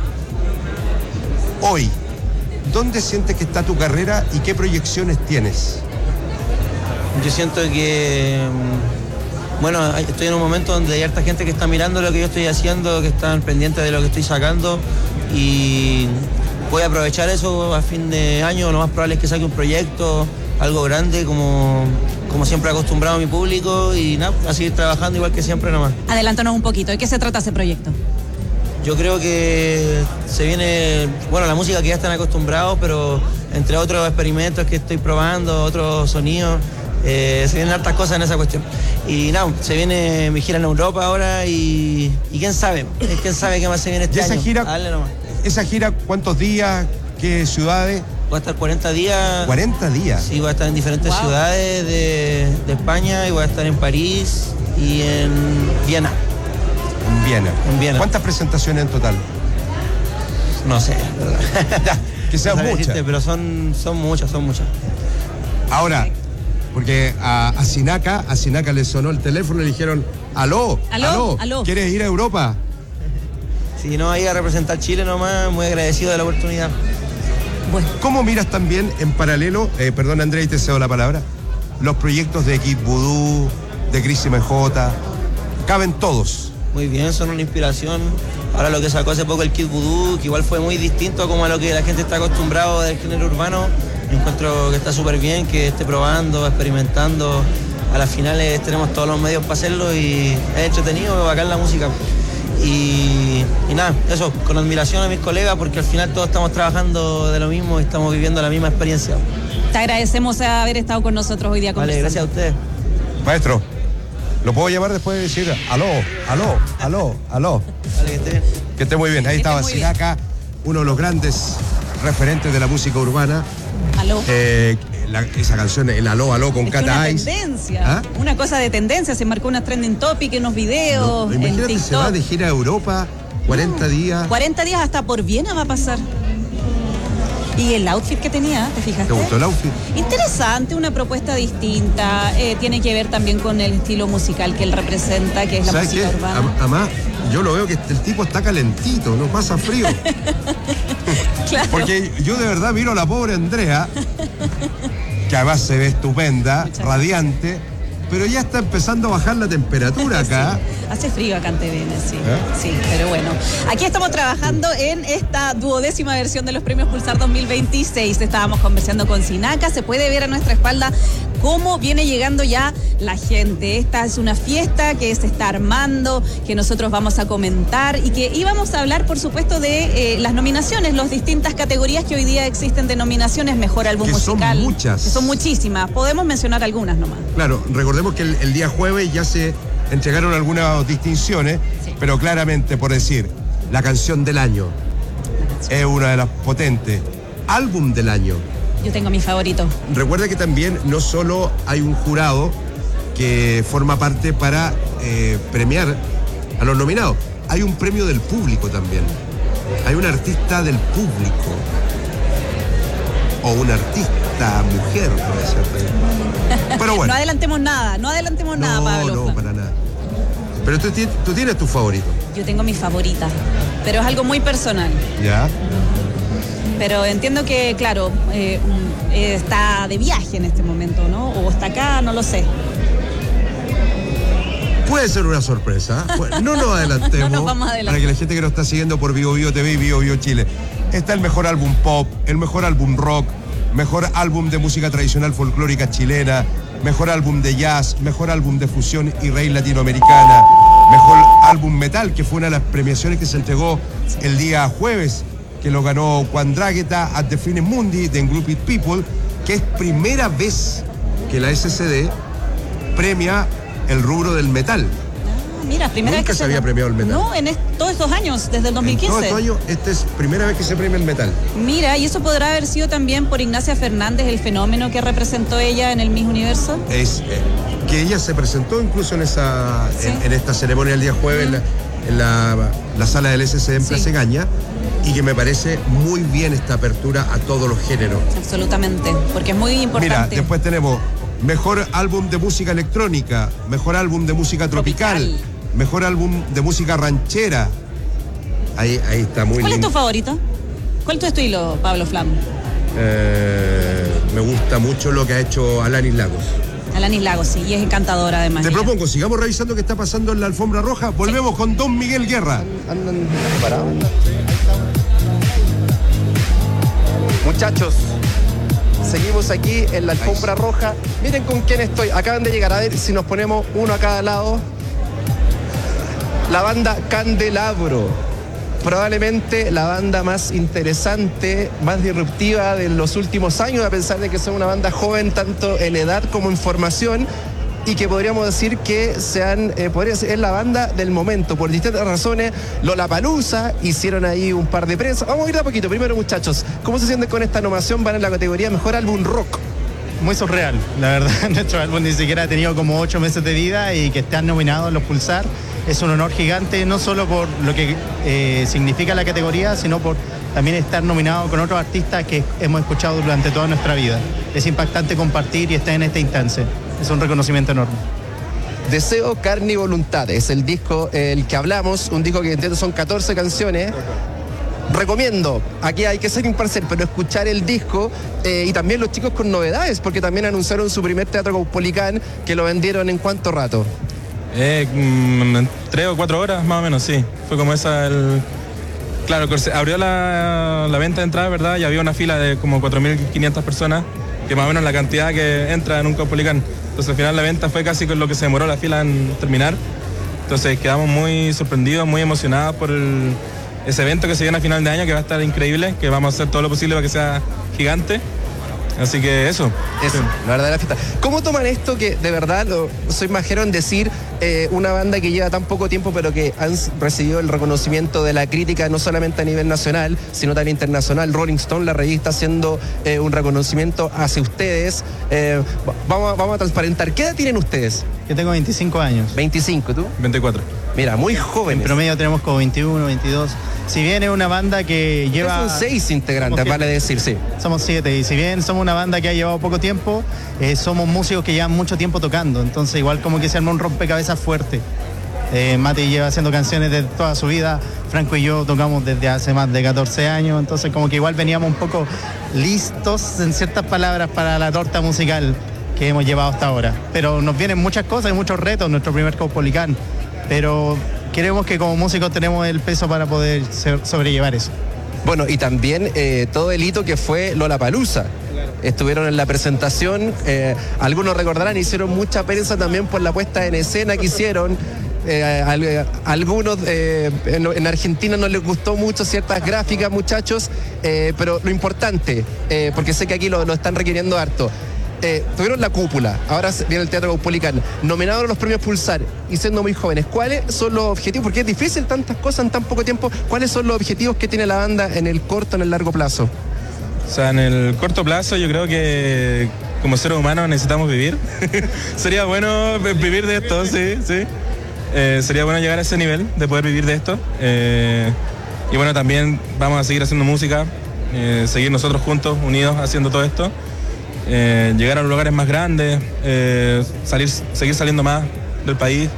Hoy, ¿dónde sientes que está tu carrera y qué proyecciones tienes? Yo siento que, mm, bueno, hay- estoy en un momento donde hay harta gente que está mirando lo que yo estoy haciendo, que están pendientes de lo que estoy sacando y voy a aprovechar eso a fin de año. Lo más probable es que saque un proyecto, algo grande, como, como siempre he acostumbrado a mi público y nada, a seguir trabajando igual que siempre nomás. Adelántanos un poquito, ¿de qué se trata ese proyecto? Yo creo que se viene, bueno, la música que ya están acostumbrados, pero entre otros experimentos que estoy probando, otros sonidos, eh, se vienen hartas cosas en esa cuestión. Y nada, se viene mi gira en Europa ahora y, y quién sabe, eh, quién sabe qué más se viene este ¿Y esa año. gira, Dale nomás. esa gira cuántos días, qué ciudades? Voy a estar cuarenta días. cuarenta días. Sí, voy a estar en diferentes Wow. ciudades de, de España y voy a estar en París y en Viena. En Viena. En Viena. ¿Cuántas presentaciones en total? No sé, que sean no sabría muchas. decirte, pero son, son muchas, son muchas. Ahora, porque a, a Sinaka, a Sinaka le sonó el teléfono y le dijeron, aló, Aló, aló. ¿quieres ir a Europa? Si no, ahí a representar Chile nomás, muy agradecido de la oportunidad. ¿Cómo miras también en paralelo, eh, perdón Andrés, te cedo la palabra, los proyectos de Kid Voodoo, de Cris M J? Caben todos. Muy bien, son una inspiración. Ahora lo que sacó hace poco el Kid Voodoo, que igual fue muy distinto como a lo que la gente está acostumbrado del género urbano. Encuentro que está súper bien, que esté probando, experimentando. A las finales tenemos todos los medios para hacerlo y es entretenido, bacán la música. Y, y nada, eso, con admiración a mis colegas, porque al final todos estamos trabajando de lo mismo y estamos viviendo la misma experiencia. Te agradecemos haber estado con nosotros hoy día Vale, conversando. gracias a ustedes. Maestro, ¿lo puedo llamar después de decir aló, aló, aló, aló? Vale, que esté bien. Que esté muy bien. Ahí estaba Sinaka, uno de los grandes referentes de la música urbana. Aló. Eh, la- esa canción, el Aló, Aló con Es que una Cata Ice. tendencia, ¿Ah? una cosa de tendencia, se marcó una trending topic en unos videos, No, en imagínate, se va TikTok. de gira a Europa, cuarenta días. cuarenta días hasta por Viena va a pasar. Y el outfit que tenía, ¿te fijaste? ¿Te gustó el outfit? Interesante, una propuesta distinta, eh, tiene que ver también con el estilo musical que él representa, que es la ¿Sabes qué? música urbana. Am- Además, yo lo veo que el tipo está calentito, no pasa frío. Claro. Porque yo de verdad miro a la pobre Andrea, que además se ve estupenda, radiante, pero ya está empezando a bajar la temperatura acá. Hace frío acá en T V N, sí. ¿Eh? Sí, pero bueno. Aquí estamos trabajando en esta duodécima versión de los premios Pulsar dos mil veintiséis. Estábamos conversando con Sinaca. Se puede ver a nuestra espalda cómo viene llegando ya la gente. Esta es una fiesta que se está armando, que nosotros vamos a comentar y que íbamos a hablar, por supuesto, de eh, las nominaciones, las distintas categorías que hoy día existen de nominaciones. Mejor álbum Que son musical. muchas. Que son muchísimas. Podemos mencionar algunas nomás. Claro, recordemos que el, el día jueves ya se entregaron algunas distinciones, pero claramente, por decir, la canción del año es una de las potentes. Álbum del año. Yo tengo mi favorito. Recuerda que también no solo hay un jurado que forma parte para eh, premiar a los nominados, hay un premio del público también. Hay un artista del público. O una artista mujer, puede ser también. Pero bueno. No adelantemos nada, no adelantemos nada, Pablo. No, no, para nada. Pero tú, ti- tú tienes tu favorito. Yo tengo mi favorita, pero es algo muy personal. ¿Ya? Pero entiendo que, claro, eh, mm, eh, está de viaje en este momento, ¿no? O está acá, no lo sé. Puede ser una sorpresa. Bueno, no nos adelantemos. No nos vamos a adelantar. Para que la gente que nos está siguiendo por Vivo Vivo T V y Vivo Vivo Chile. Está el mejor álbum pop, el mejor álbum rock, mejor álbum de música tradicional folclórica chilena, mejor álbum de jazz, mejor álbum de fusión y raíz latinoamericana, mejor álbum metal, que fue una de las premiaciones que se entregó el día jueves, que lo ganó Juan Dragueta at the Fine Mundi de Group It People, que es primera vez que la S S D premia el rubro del metal. Ah, mira, primera Nunca vez que se había premiado el metal. No, en est- todos estos años, desde el dos mil quince. En todo estos años, esta es primera vez que se premia el metal. Mira, y eso podrá haber sido también por Ignacia Fernández, el fenómeno que representó ella en el Miss Universo. Es eh, que ella se presentó incluso en esa Sí. en, en esta ceremonia el día jueves en, la, en la- la sala del S S D en Sí. Plaza Gaña, y que me parece muy bien esta apertura a todos los géneros. Absolutamente, porque es muy Mira, importante. después tenemos mejor álbum de música electrónica, mejor álbum de música tropical, Tropical. mejor álbum de música ranchera. Ahí, ahí está muy ¿Cuál es lindo. tu favorito? ¿Cuál es tu estilo, Pablo Flam? Eh, me gusta mucho lo que ha hecho Alanis Lagos. Alanis Lagos, sí, y es encantadora además. Te ella. propongo, sigamos revisando qué está pasando en la alfombra roja. Volvemos con Don Miguel Guerra. Andan preparados. Muchachos, seguimos aquí en la alfombra roja. Miren con quién estoy. Acaban de llegar, a ver si nos ponemos uno a cada lado. La banda Candelabro. Probablemente la banda más interesante, más disruptiva de los últimos años, a pesar de que son una banda joven tanto en edad como en formación, y que podríamos decir que sean, eh, podría ser es la banda del momento, por distintas razones. Lollapalooza, hicieron ahí un par de prensas. Vamos a ir de a poquito. Primero, muchachos, ¿cómo se sienten con esta nominación? Van en la categoría Mejor Álbum Rock. Muy surreal, la verdad. Nuestro álbum ni siquiera ha tenido como ocho meses de vida, y que estén nominados los Pulsar es un honor gigante, no solo por lo que eh, significa la categoría, sino por también estar nominado con otros artistas que hemos escuchado durante toda nuestra vida. Es impactante compartir y estar en esta instancia. Es un reconocimiento enorme. Deseo, carne y voluntad es el disco eh, el que hablamos, un disco que entiendo son catorce canciones. Recomiendo, aquí hay que ser imparcial, pero escuchar el disco, eh, y también los chicos con novedades, porque también anunciaron su primer teatro Caupolicán, que lo vendieron en cuánto rato. Eh, mm, tres o cuatro horas más o menos, sí. Fue como esa el... Claro, se abrió la, la venta de entrada, ¿verdad? Y había una fila de como cuatro mil quinientas personas, que más o menos la cantidad que entra en un Caupolicán. Entonces al final la venta fue casi con lo que se demoró la fila en terminar. Entonces quedamos muy sorprendidos, muy emocionados por el, ese evento que se viene a final de año, que va a estar increíble, que vamos a hacer todo lo posible para que sea gigante. Así que eso. Eso, la verdadera fiesta. ¿Cómo toman esto que de verdad, lo, soy majero en decir, eh, una banda que lleva tan poco tiempo pero que han recibido el reconocimiento de la crítica no solamente a nivel nacional, sino también internacional? Rolling Stone, la revista, haciendo eh, un reconocimiento hacia ustedes. Eh, vamos, a, vamos a transparentar. ¿Qué edad tienen ustedes? Yo tengo veinticinco años. veinticinco, ¿tú? veinticuatro. Mira, muy jóvenes. En promedio tenemos como veintiuno, veintidós. Si bien es una banda que lleva... Son seis integrantes, vale decir, sí. Somos siete, y si bien somos una banda que ha llevado poco tiempo, eh, somos músicos que llevan mucho tiempo tocando, entonces igual como que se arma un rompecabezas fuerte. Eh, Mati lleva haciendo canciones desde toda su vida, Franco y yo tocamos desde hace más de catorce años, entonces como que igual veníamos un poco listos en ciertas palabras para la torta musical que hemos llevado hasta ahora. Pero nos vienen muchas cosas y muchos retos, nuestro primer Caupolicán, pero creemos que como músicos tenemos el peso para poder sobrellevar eso. Bueno, y también eh, todo el hito que fue Lollapalooza. Estuvieron en la presentación, eh, algunos recordarán, hicieron mucha prensa también por la puesta en escena que hicieron. Eh, a, a algunos eh, en, en Argentina no les gustó mucho ciertas gráficas, muchachos, eh, pero lo importante, eh, porque sé que aquí lo, lo están requiriendo harto. Eh, tuvieron la cúpula, ahora viene el Teatro Caupolicán, nominados a los premios Pulsar y siendo muy jóvenes. ¿Cuáles son los objetivos? Porque es difícil tantas cosas en tan poco tiempo. ¿Cuáles son los objetivos que tiene la banda en el corto, en el largo plazo? O sea, en el corto plazo yo creo que como seres humanos necesitamos vivir. Sería bueno vivir de esto, sí, sí. Eh, sería bueno llegar a ese nivel de poder vivir de esto. Eh, y bueno, también vamos a seguir haciendo música, eh, seguir nosotros juntos, unidos, haciendo todo esto. Eh, llegar a los lugares más grandes, eh, salir, seguir saliendo más del país.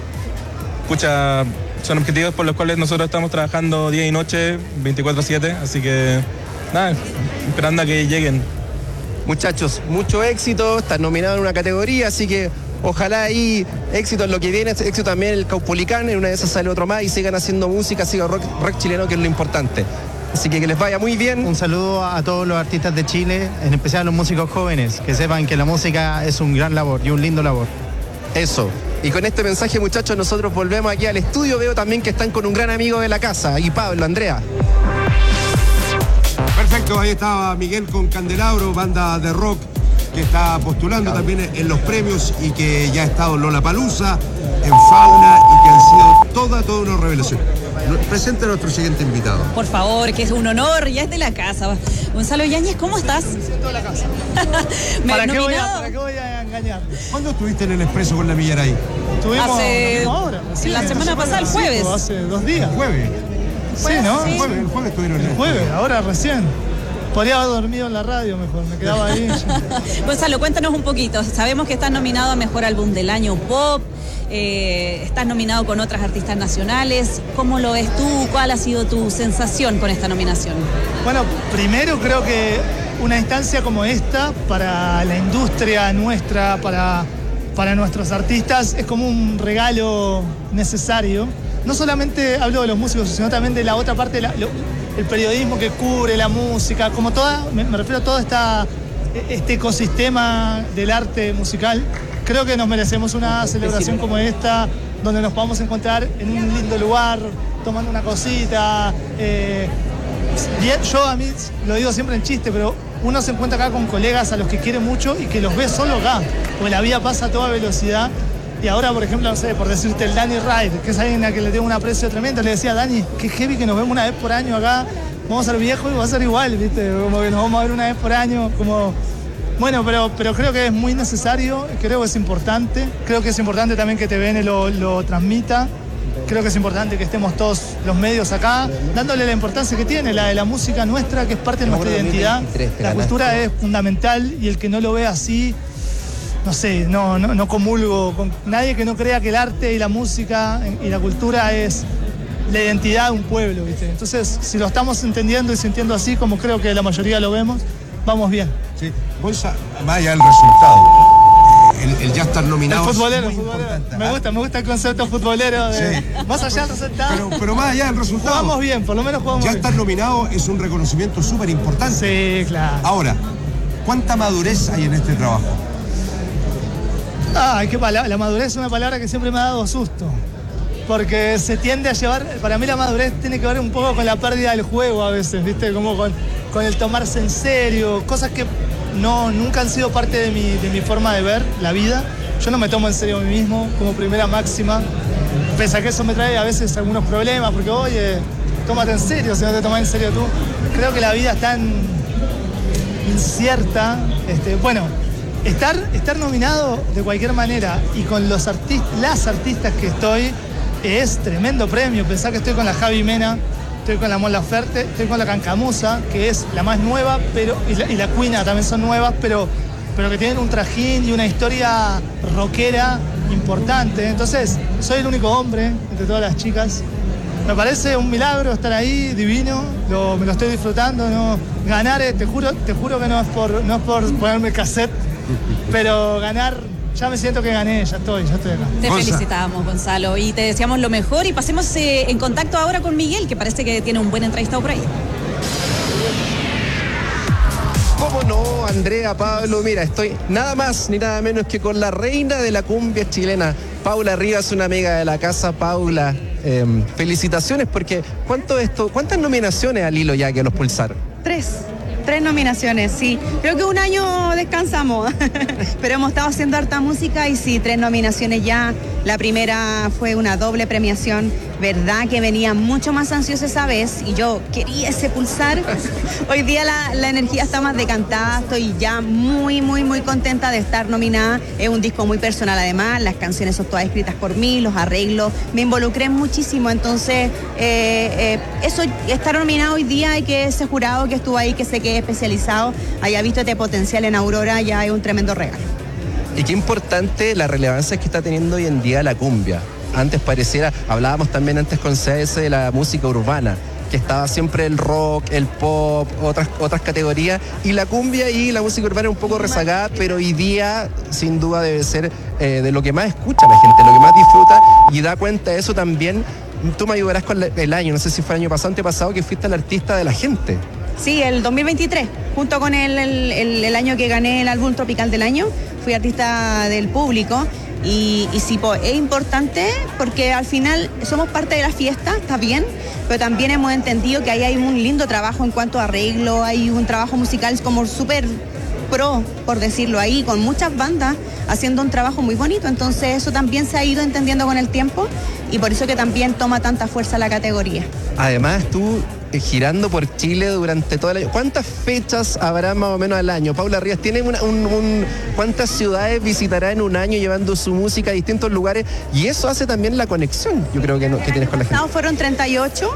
Escucha, son objetivos por los cuales nosotros estamos trabajando día y noche, veinticuatro siete, así que nada, esperando a que lleguen. Muchachos, mucho éxito, están nominados en una categoría, así que ojalá ahí éxito en lo que viene, éxito también el Caupolicán, en una de esas sale otro más y sigan haciendo música, sigan rock, rock chileno, que es lo importante. Así que que les vaya muy bien. Un saludo a todos los artistas de Chile, en especial a los músicos jóvenes, que sepan que la música es un gran labor y un lindo labor. Eso. Y con este mensaje, muchachos, nosotros volvemos aquí al estudio. Veo también que están con un gran amigo de la casa, y Pablo, Andrea. Perfecto, ahí estaba Miguel con Candelabro, banda de rock que está postulando claro. también en los premios y que ya ha estado en Lollapalooza, en Fauna y que han sido toda, toda una revelación. Presente a nuestro siguiente invitado. Por favor, que es un honor, ya es de la casa. Gonzalo Yáñez, ¿cómo estás? De la casa. Me ¿Para, qué voy a, ¿Para qué voy a engañar? ¿Cuándo estuviste en el Expreso con la Millaray? Estuvimos hace ahora, sí, la semana pasada, el jueves. Sí, hace dos días. ¿Jueves? Sí, ¿no? Sí. El jueves, el jueves estuvieron en el jueves, ahora recién. Podría haber dormido en la radio mejor, me quedaba ahí. Gonzalo, cuéntanos un poquito. Sabemos que estás nominado a Mejor Álbum del Año Pop, eh, estás nominado con otras artistas nacionales. ¿Cómo lo ves tú? ¿Cuál ha sido tu sensación con esta nominación? Bueno, primero creo que una instancia como esta para la industria nuestra, para, para nuestros artistas, es como un regalo necesario. No solamente hablo de los músicos, sino también de la otra parte, la, lo, el periodismo que cubre la música, como toda, me, me refiero a todo esta, este ecosistema del arte musical. Creo que nos merecemos una celebración como esta, donde nos podamos encontrar en un lindo lugar, tomando una cosita. Eh, yo a mí, lo digo siempre en chiste, pero uno se encuentra acá con colegas a los que quiere mucho y que los ve solo acá, porque la vida pasa a toda velocidad. Y ahora, por ejemplo, no sé, por decirte el Danny Wright, que es alguien a quien le tengo un aprecio tremendo, le decía, Dani, qué heavy que nos vemos una vez por año acá, vamos a ser viejos y va a ser igual, ¿viste? Como que nos vamos a ver una vez por año, como... Bueno, pero, pero creo que es muy necesario, creo que es importante, creo que es importante también que T V N lo, lo transmita, creo que es importante que estemos todos los medios acá, dándole la importancia que tiene, la de la música nuestra, que es parte de nuestra identidad. La cultura es fundamental y el que no lo ve así... No sé, no, no, no comulgo con nadie que no crea que el arte y la música y la cultura es la identidad de un pueblo, ¿viste? Entonces, si lo estamos entendiendo y sintiendo así, como creo que la mayoría lo vemos, vamos bien. Sí, Bolsa, más allá del resultado, el, el ya estar nominado. El futbolero, es muy futbolero. Me gusta, me gusta el concepto futbolero. De, sí. Más allá del resultado. Pero, pero más allá del resultado. Jugamos bien, por lo menos jugamos ya bien. Ya estar nominado es un reconocimiento súper importante. Sí, claro. Ahora, ¿cuánta madurez hay en este trabajo? Ah, qué palabra. La madurez es una palabra que siempre me ha dado susto. Porque se tiende a llevar. Para mí, la madurez tiene que ver un poco con la pérdida del juego a veces, ¿viste? Como con, con el tomarse en serio. Cosas que no, nunca han sido parte de mi, de mi forma de ver la vida. Yo no me tomo en serio a mí mismo como primera máxima, pese a que eso me trae a veces algunos problemas, porque oye, tómate en serio si no te tomas en serio tú. Creo que la vida es tan incierta. Este, bueno, estar, estar nominado de cualquier manera y con los artistas, las artistas que estoy, es tremendo premio. Pensá que estoy con la Javi Mena, estoy con la Mon Laferte, estoy con la Cancamusa, que es la más nueva, pero y la, y la Cuina también son nuevas, pero, pero que tienen un trajín y una historia rockera importante. Entonces, soy el único hombre entre todas las chicas. Me parece un milagro estar ahí, divino, lo, me lo estoy disfrutando, ¿no? Ganar, te juro, te juro que no es por, no es por ponerme cassette, pero ganar, ya me siento que gané, ya estoy, ya estoy acá. Te felicitamos, Gonzalo, y te deseamos lo mejor, y pasemos eh, en contacto ahora con Miguel, que parece que tiene un buen entrevistado por ahí. ¿Cómo no, Andrea, Pablo? Mira, estoy nada más ni nada menos que con la reina de la cumbia chilena, Paula Rivas, una amiga de la casa. Paula, eh, felicitaciones, porque ¿cuánto esto, ¿cuántas nominaciones al hilo ya que los pulsaron? Tres. Tres nominaciones, sí. Creo que un año descansamos, pero hemos estado haciendo harta música y sí, tres nominaciones ya. La primera fue una doble premiación, verdad que venía mucho más ansiosa esa vez y yo quería ese pulsar. Hoy día la, la energía está más decantada, estoy ya muy, muy, muy contenta de estar nominada. Es un disco muy personal además, las canciones son todas escritas por mí, los arreglos, me involucré muchísimo, entonces eh, eh, eso, estar nominado hoy día y que ese jurado que estuvo ahí, que sé que especializado, haya visto este potencial en Aurora, ya es un tremendo regalo. Y qué importante la relevancia que está teniendo hoy en día la cumbia. Antes pareciera, hablábamos también antes con C S de la música urbana, que estaba siempre el rock, el pop, otras, otras categorías, y la cumbia y la música urbana un poco rezagada, pero hoy día sin duda debe ser eh, de lo que más escucha la gente, lo que más disfruta, y da cuenta de eso también. Tú me ayudarás con el año, no sé si fue el año pasado o antepasado, que fuiste el artista de la gente. Sí, el dos mil veintitrés, junto con el, el, el, el año que gané el álbum Tropical del Año, fui artista del público y, y sí, pues, es importante porque al final somos parte de la fiesta, está bien, pero también hemos entendido que ahí hay un lindo trabajo en cuanto a arreglo, hay un trabajo musical como súper pro, por decirlo ahí, con muchas bandas haciendo un trabajo muy bonito, entonces eso también se ha ido entendiendo con el tiempo y por eso que también toma tanta fuerza la categoría. Además, tú eh, girando por Chile durante todo el año, ¿cuántas fechas habrá más o menos al año? Paula Rivas, ¿tiene una, un, un, ¿cuántas ciudades visitará en un año llevando su música a distintos lugares? Y eso hace también la conexión, yo creo que, no, que tienes con la gente. No, fueron treinta y ocho.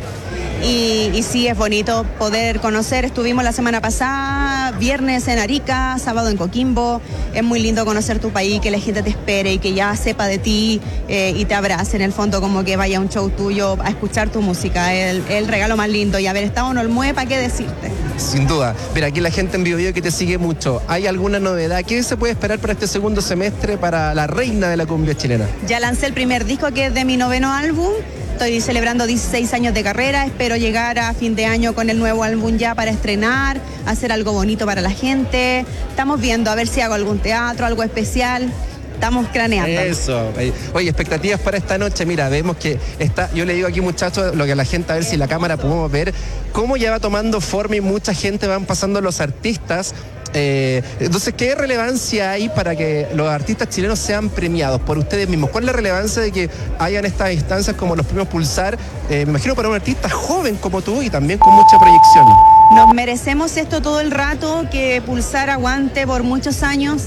Y, y sí, es bonito poder conocer. Estuvimos la semana pasada, viernes en Arica, sábado en Coquimbo. Es muy lindo conocer tu país, que la gente te espere y que ya sepa de ti eh, y te abrace en el fondo, como que vaya a un show tuyo a escuchar tu música. Es el, el regalo más lindo. Y haber estado en Olmué, ¿para qué decirte? Sin duda. Mira, aquí la gente en Bio Bio que te sigue mucho. ¿Hay alguna novedad? ¿Qué se puede esperar para este segundo semestre para la reina de la cumbia chilena? Ya lancé el primer disco, que es de mi noveno álbum. Estoy celebrando dieciséis años de carrera, espero llegar a fin de año con el nuevo álbum ya para estrenar, hacer algo bonito para la gente. Estamos viendo a ver si hago algún teatro, algo especial. Estamos craneando. Eso. Oye, expectativas para esta noche. Mira, vemos que está, yo le digo aquí, muchachos, lo que a la gente, a ver si la cámara podemos ver, cómo ya va tomando forma y mucha gente van pasando los artistas. Eh, entonces, ¿qué relevancia hay para que los artistas chilenos sean premiados por ustedes mismos? ¿Cuál es la relevancia de que hayan estas instancias como los premios Pulsar? Eh, me imagino para un artista joven como tú y también con mucha proyección. Nos merecemos esto todo el rato, que Pulsar aguante por muchos años.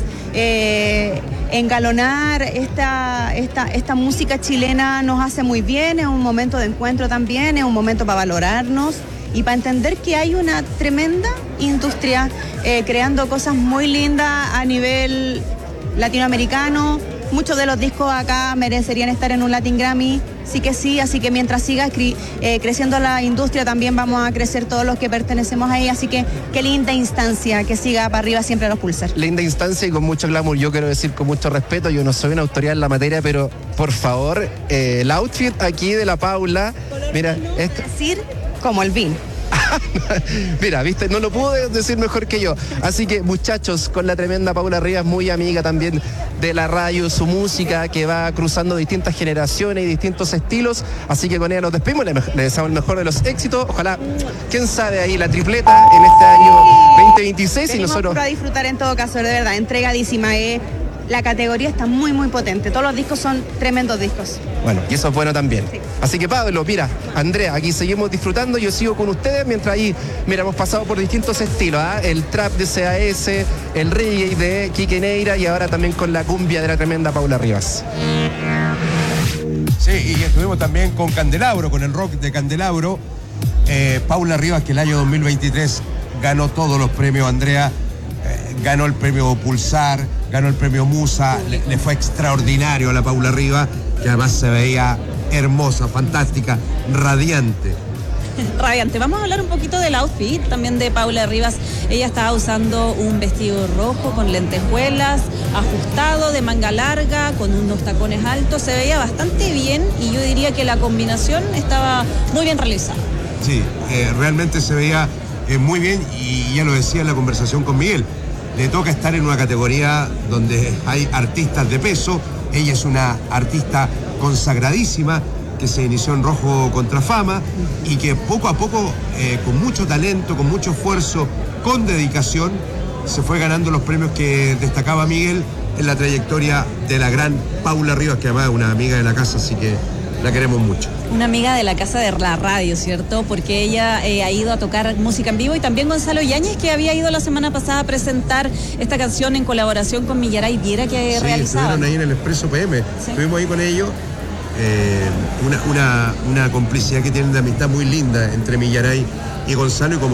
Eh, engalonar esta, esta, esta música chilena nos hace muy bien, es un momento de encuentro también, es un momento para valorarnos y para entender que hay una tremenda industria eh, creando cosas muy lindas a nivel latinoamericano. Muchos de los discos acá merecerían estar en un Latin Grammy, sí que sí, así que mientras siga cre- eh, creciendo la industria también vamos a crecer todos los que pertenecemos ahí, así que qué linda instancia, que siga para arriba siempre los Pulsar. Linda instancia y con mucho glamour, yo quiero decir con mucho respeto, yo no soy una autoridad en la materia, pero por favor, eh, el outfit aquí de la Paula, mira, esto... decir como el vino. Mira, viste, no lo pudo decir mejor que yo. Así que, muchachos, con la tremenda Paula Rivas, muy amiga también de la radio, su música que va cruzando distintas generaciones y distintos estilos. Así que con ella nos despedimos, le, le deseamos el mejor de los éxitos. Ojalá, quién sabe, ahí la tripleta en este año veinte veinte veintiséis y Venimos nosotros... puro a disfrutar en todo caso, de verdad, entregadísima. Eh. La categoría está muy, muy potente. Todos los discos son tremendos discos. Bueno, y eso es bueno también. Sí. Así que Pablo, mira, Andrea, aquí seguimos disfrutando, yo sigo con ustedes, mientras ahí, mira, hemos pasado por distintos estilos, ¿eh? El trap de C A S, el reggae de Quique Neira y ahora también con la cumbia de la tremenda Paula Rivas. Sí, y estuvimos también con Candelabro, con el rock de Candelabro. Eh, Paula Rivas, que el año dos mil veintitrés ganó todos los premios, Andrea. Eh, ganó el premio Pulsar, ganó el premio Musa, le, le fue extraordinario a la Paula Rivas, que además se veía hermosa, fantástica, radiante. Radiante. Vamos a hablar un poquito del outfit también de Paula Rivas. Ella estaba usando un vestido rojo con lentejuelas, ajustado, de manga larga, con unos tacones altos. Se veía bastante bien y yo diría que la combinación estaba muy bien realizada. Sí, eh, realmente se veía eh, muy bien y ya lo decía en la conversación con Miguel. Le toca estar en una categoría donde hay artistas de peso. Ella es una artista consagradísima que se inició en Rojo Contra Fama y que poco a poco, eh, con mucho talento, con mucho esfuerzo, con dedicación, se fue ganando los premios que destacaba Miguel en la trayectoria de la gran Paula Rivas, que además es una amiga de la casa, así que la queremos mucho. Una amiga de la casa de la radio, ¿cierto? Porque ella eh, ha ido a tocar música en vivo, y también Gonzalo Yáñez, que había ido la semana pasada a presentar esta canción en colaboración con Millaray Viera, que sí, realizaba. Estuvieron ahí en el Expreso P M, sí. Estuvimos ahí con ellos. Eh, una, una, una complicidad que tienen de amistad muy linda entre Millaray y Gonzalo, y como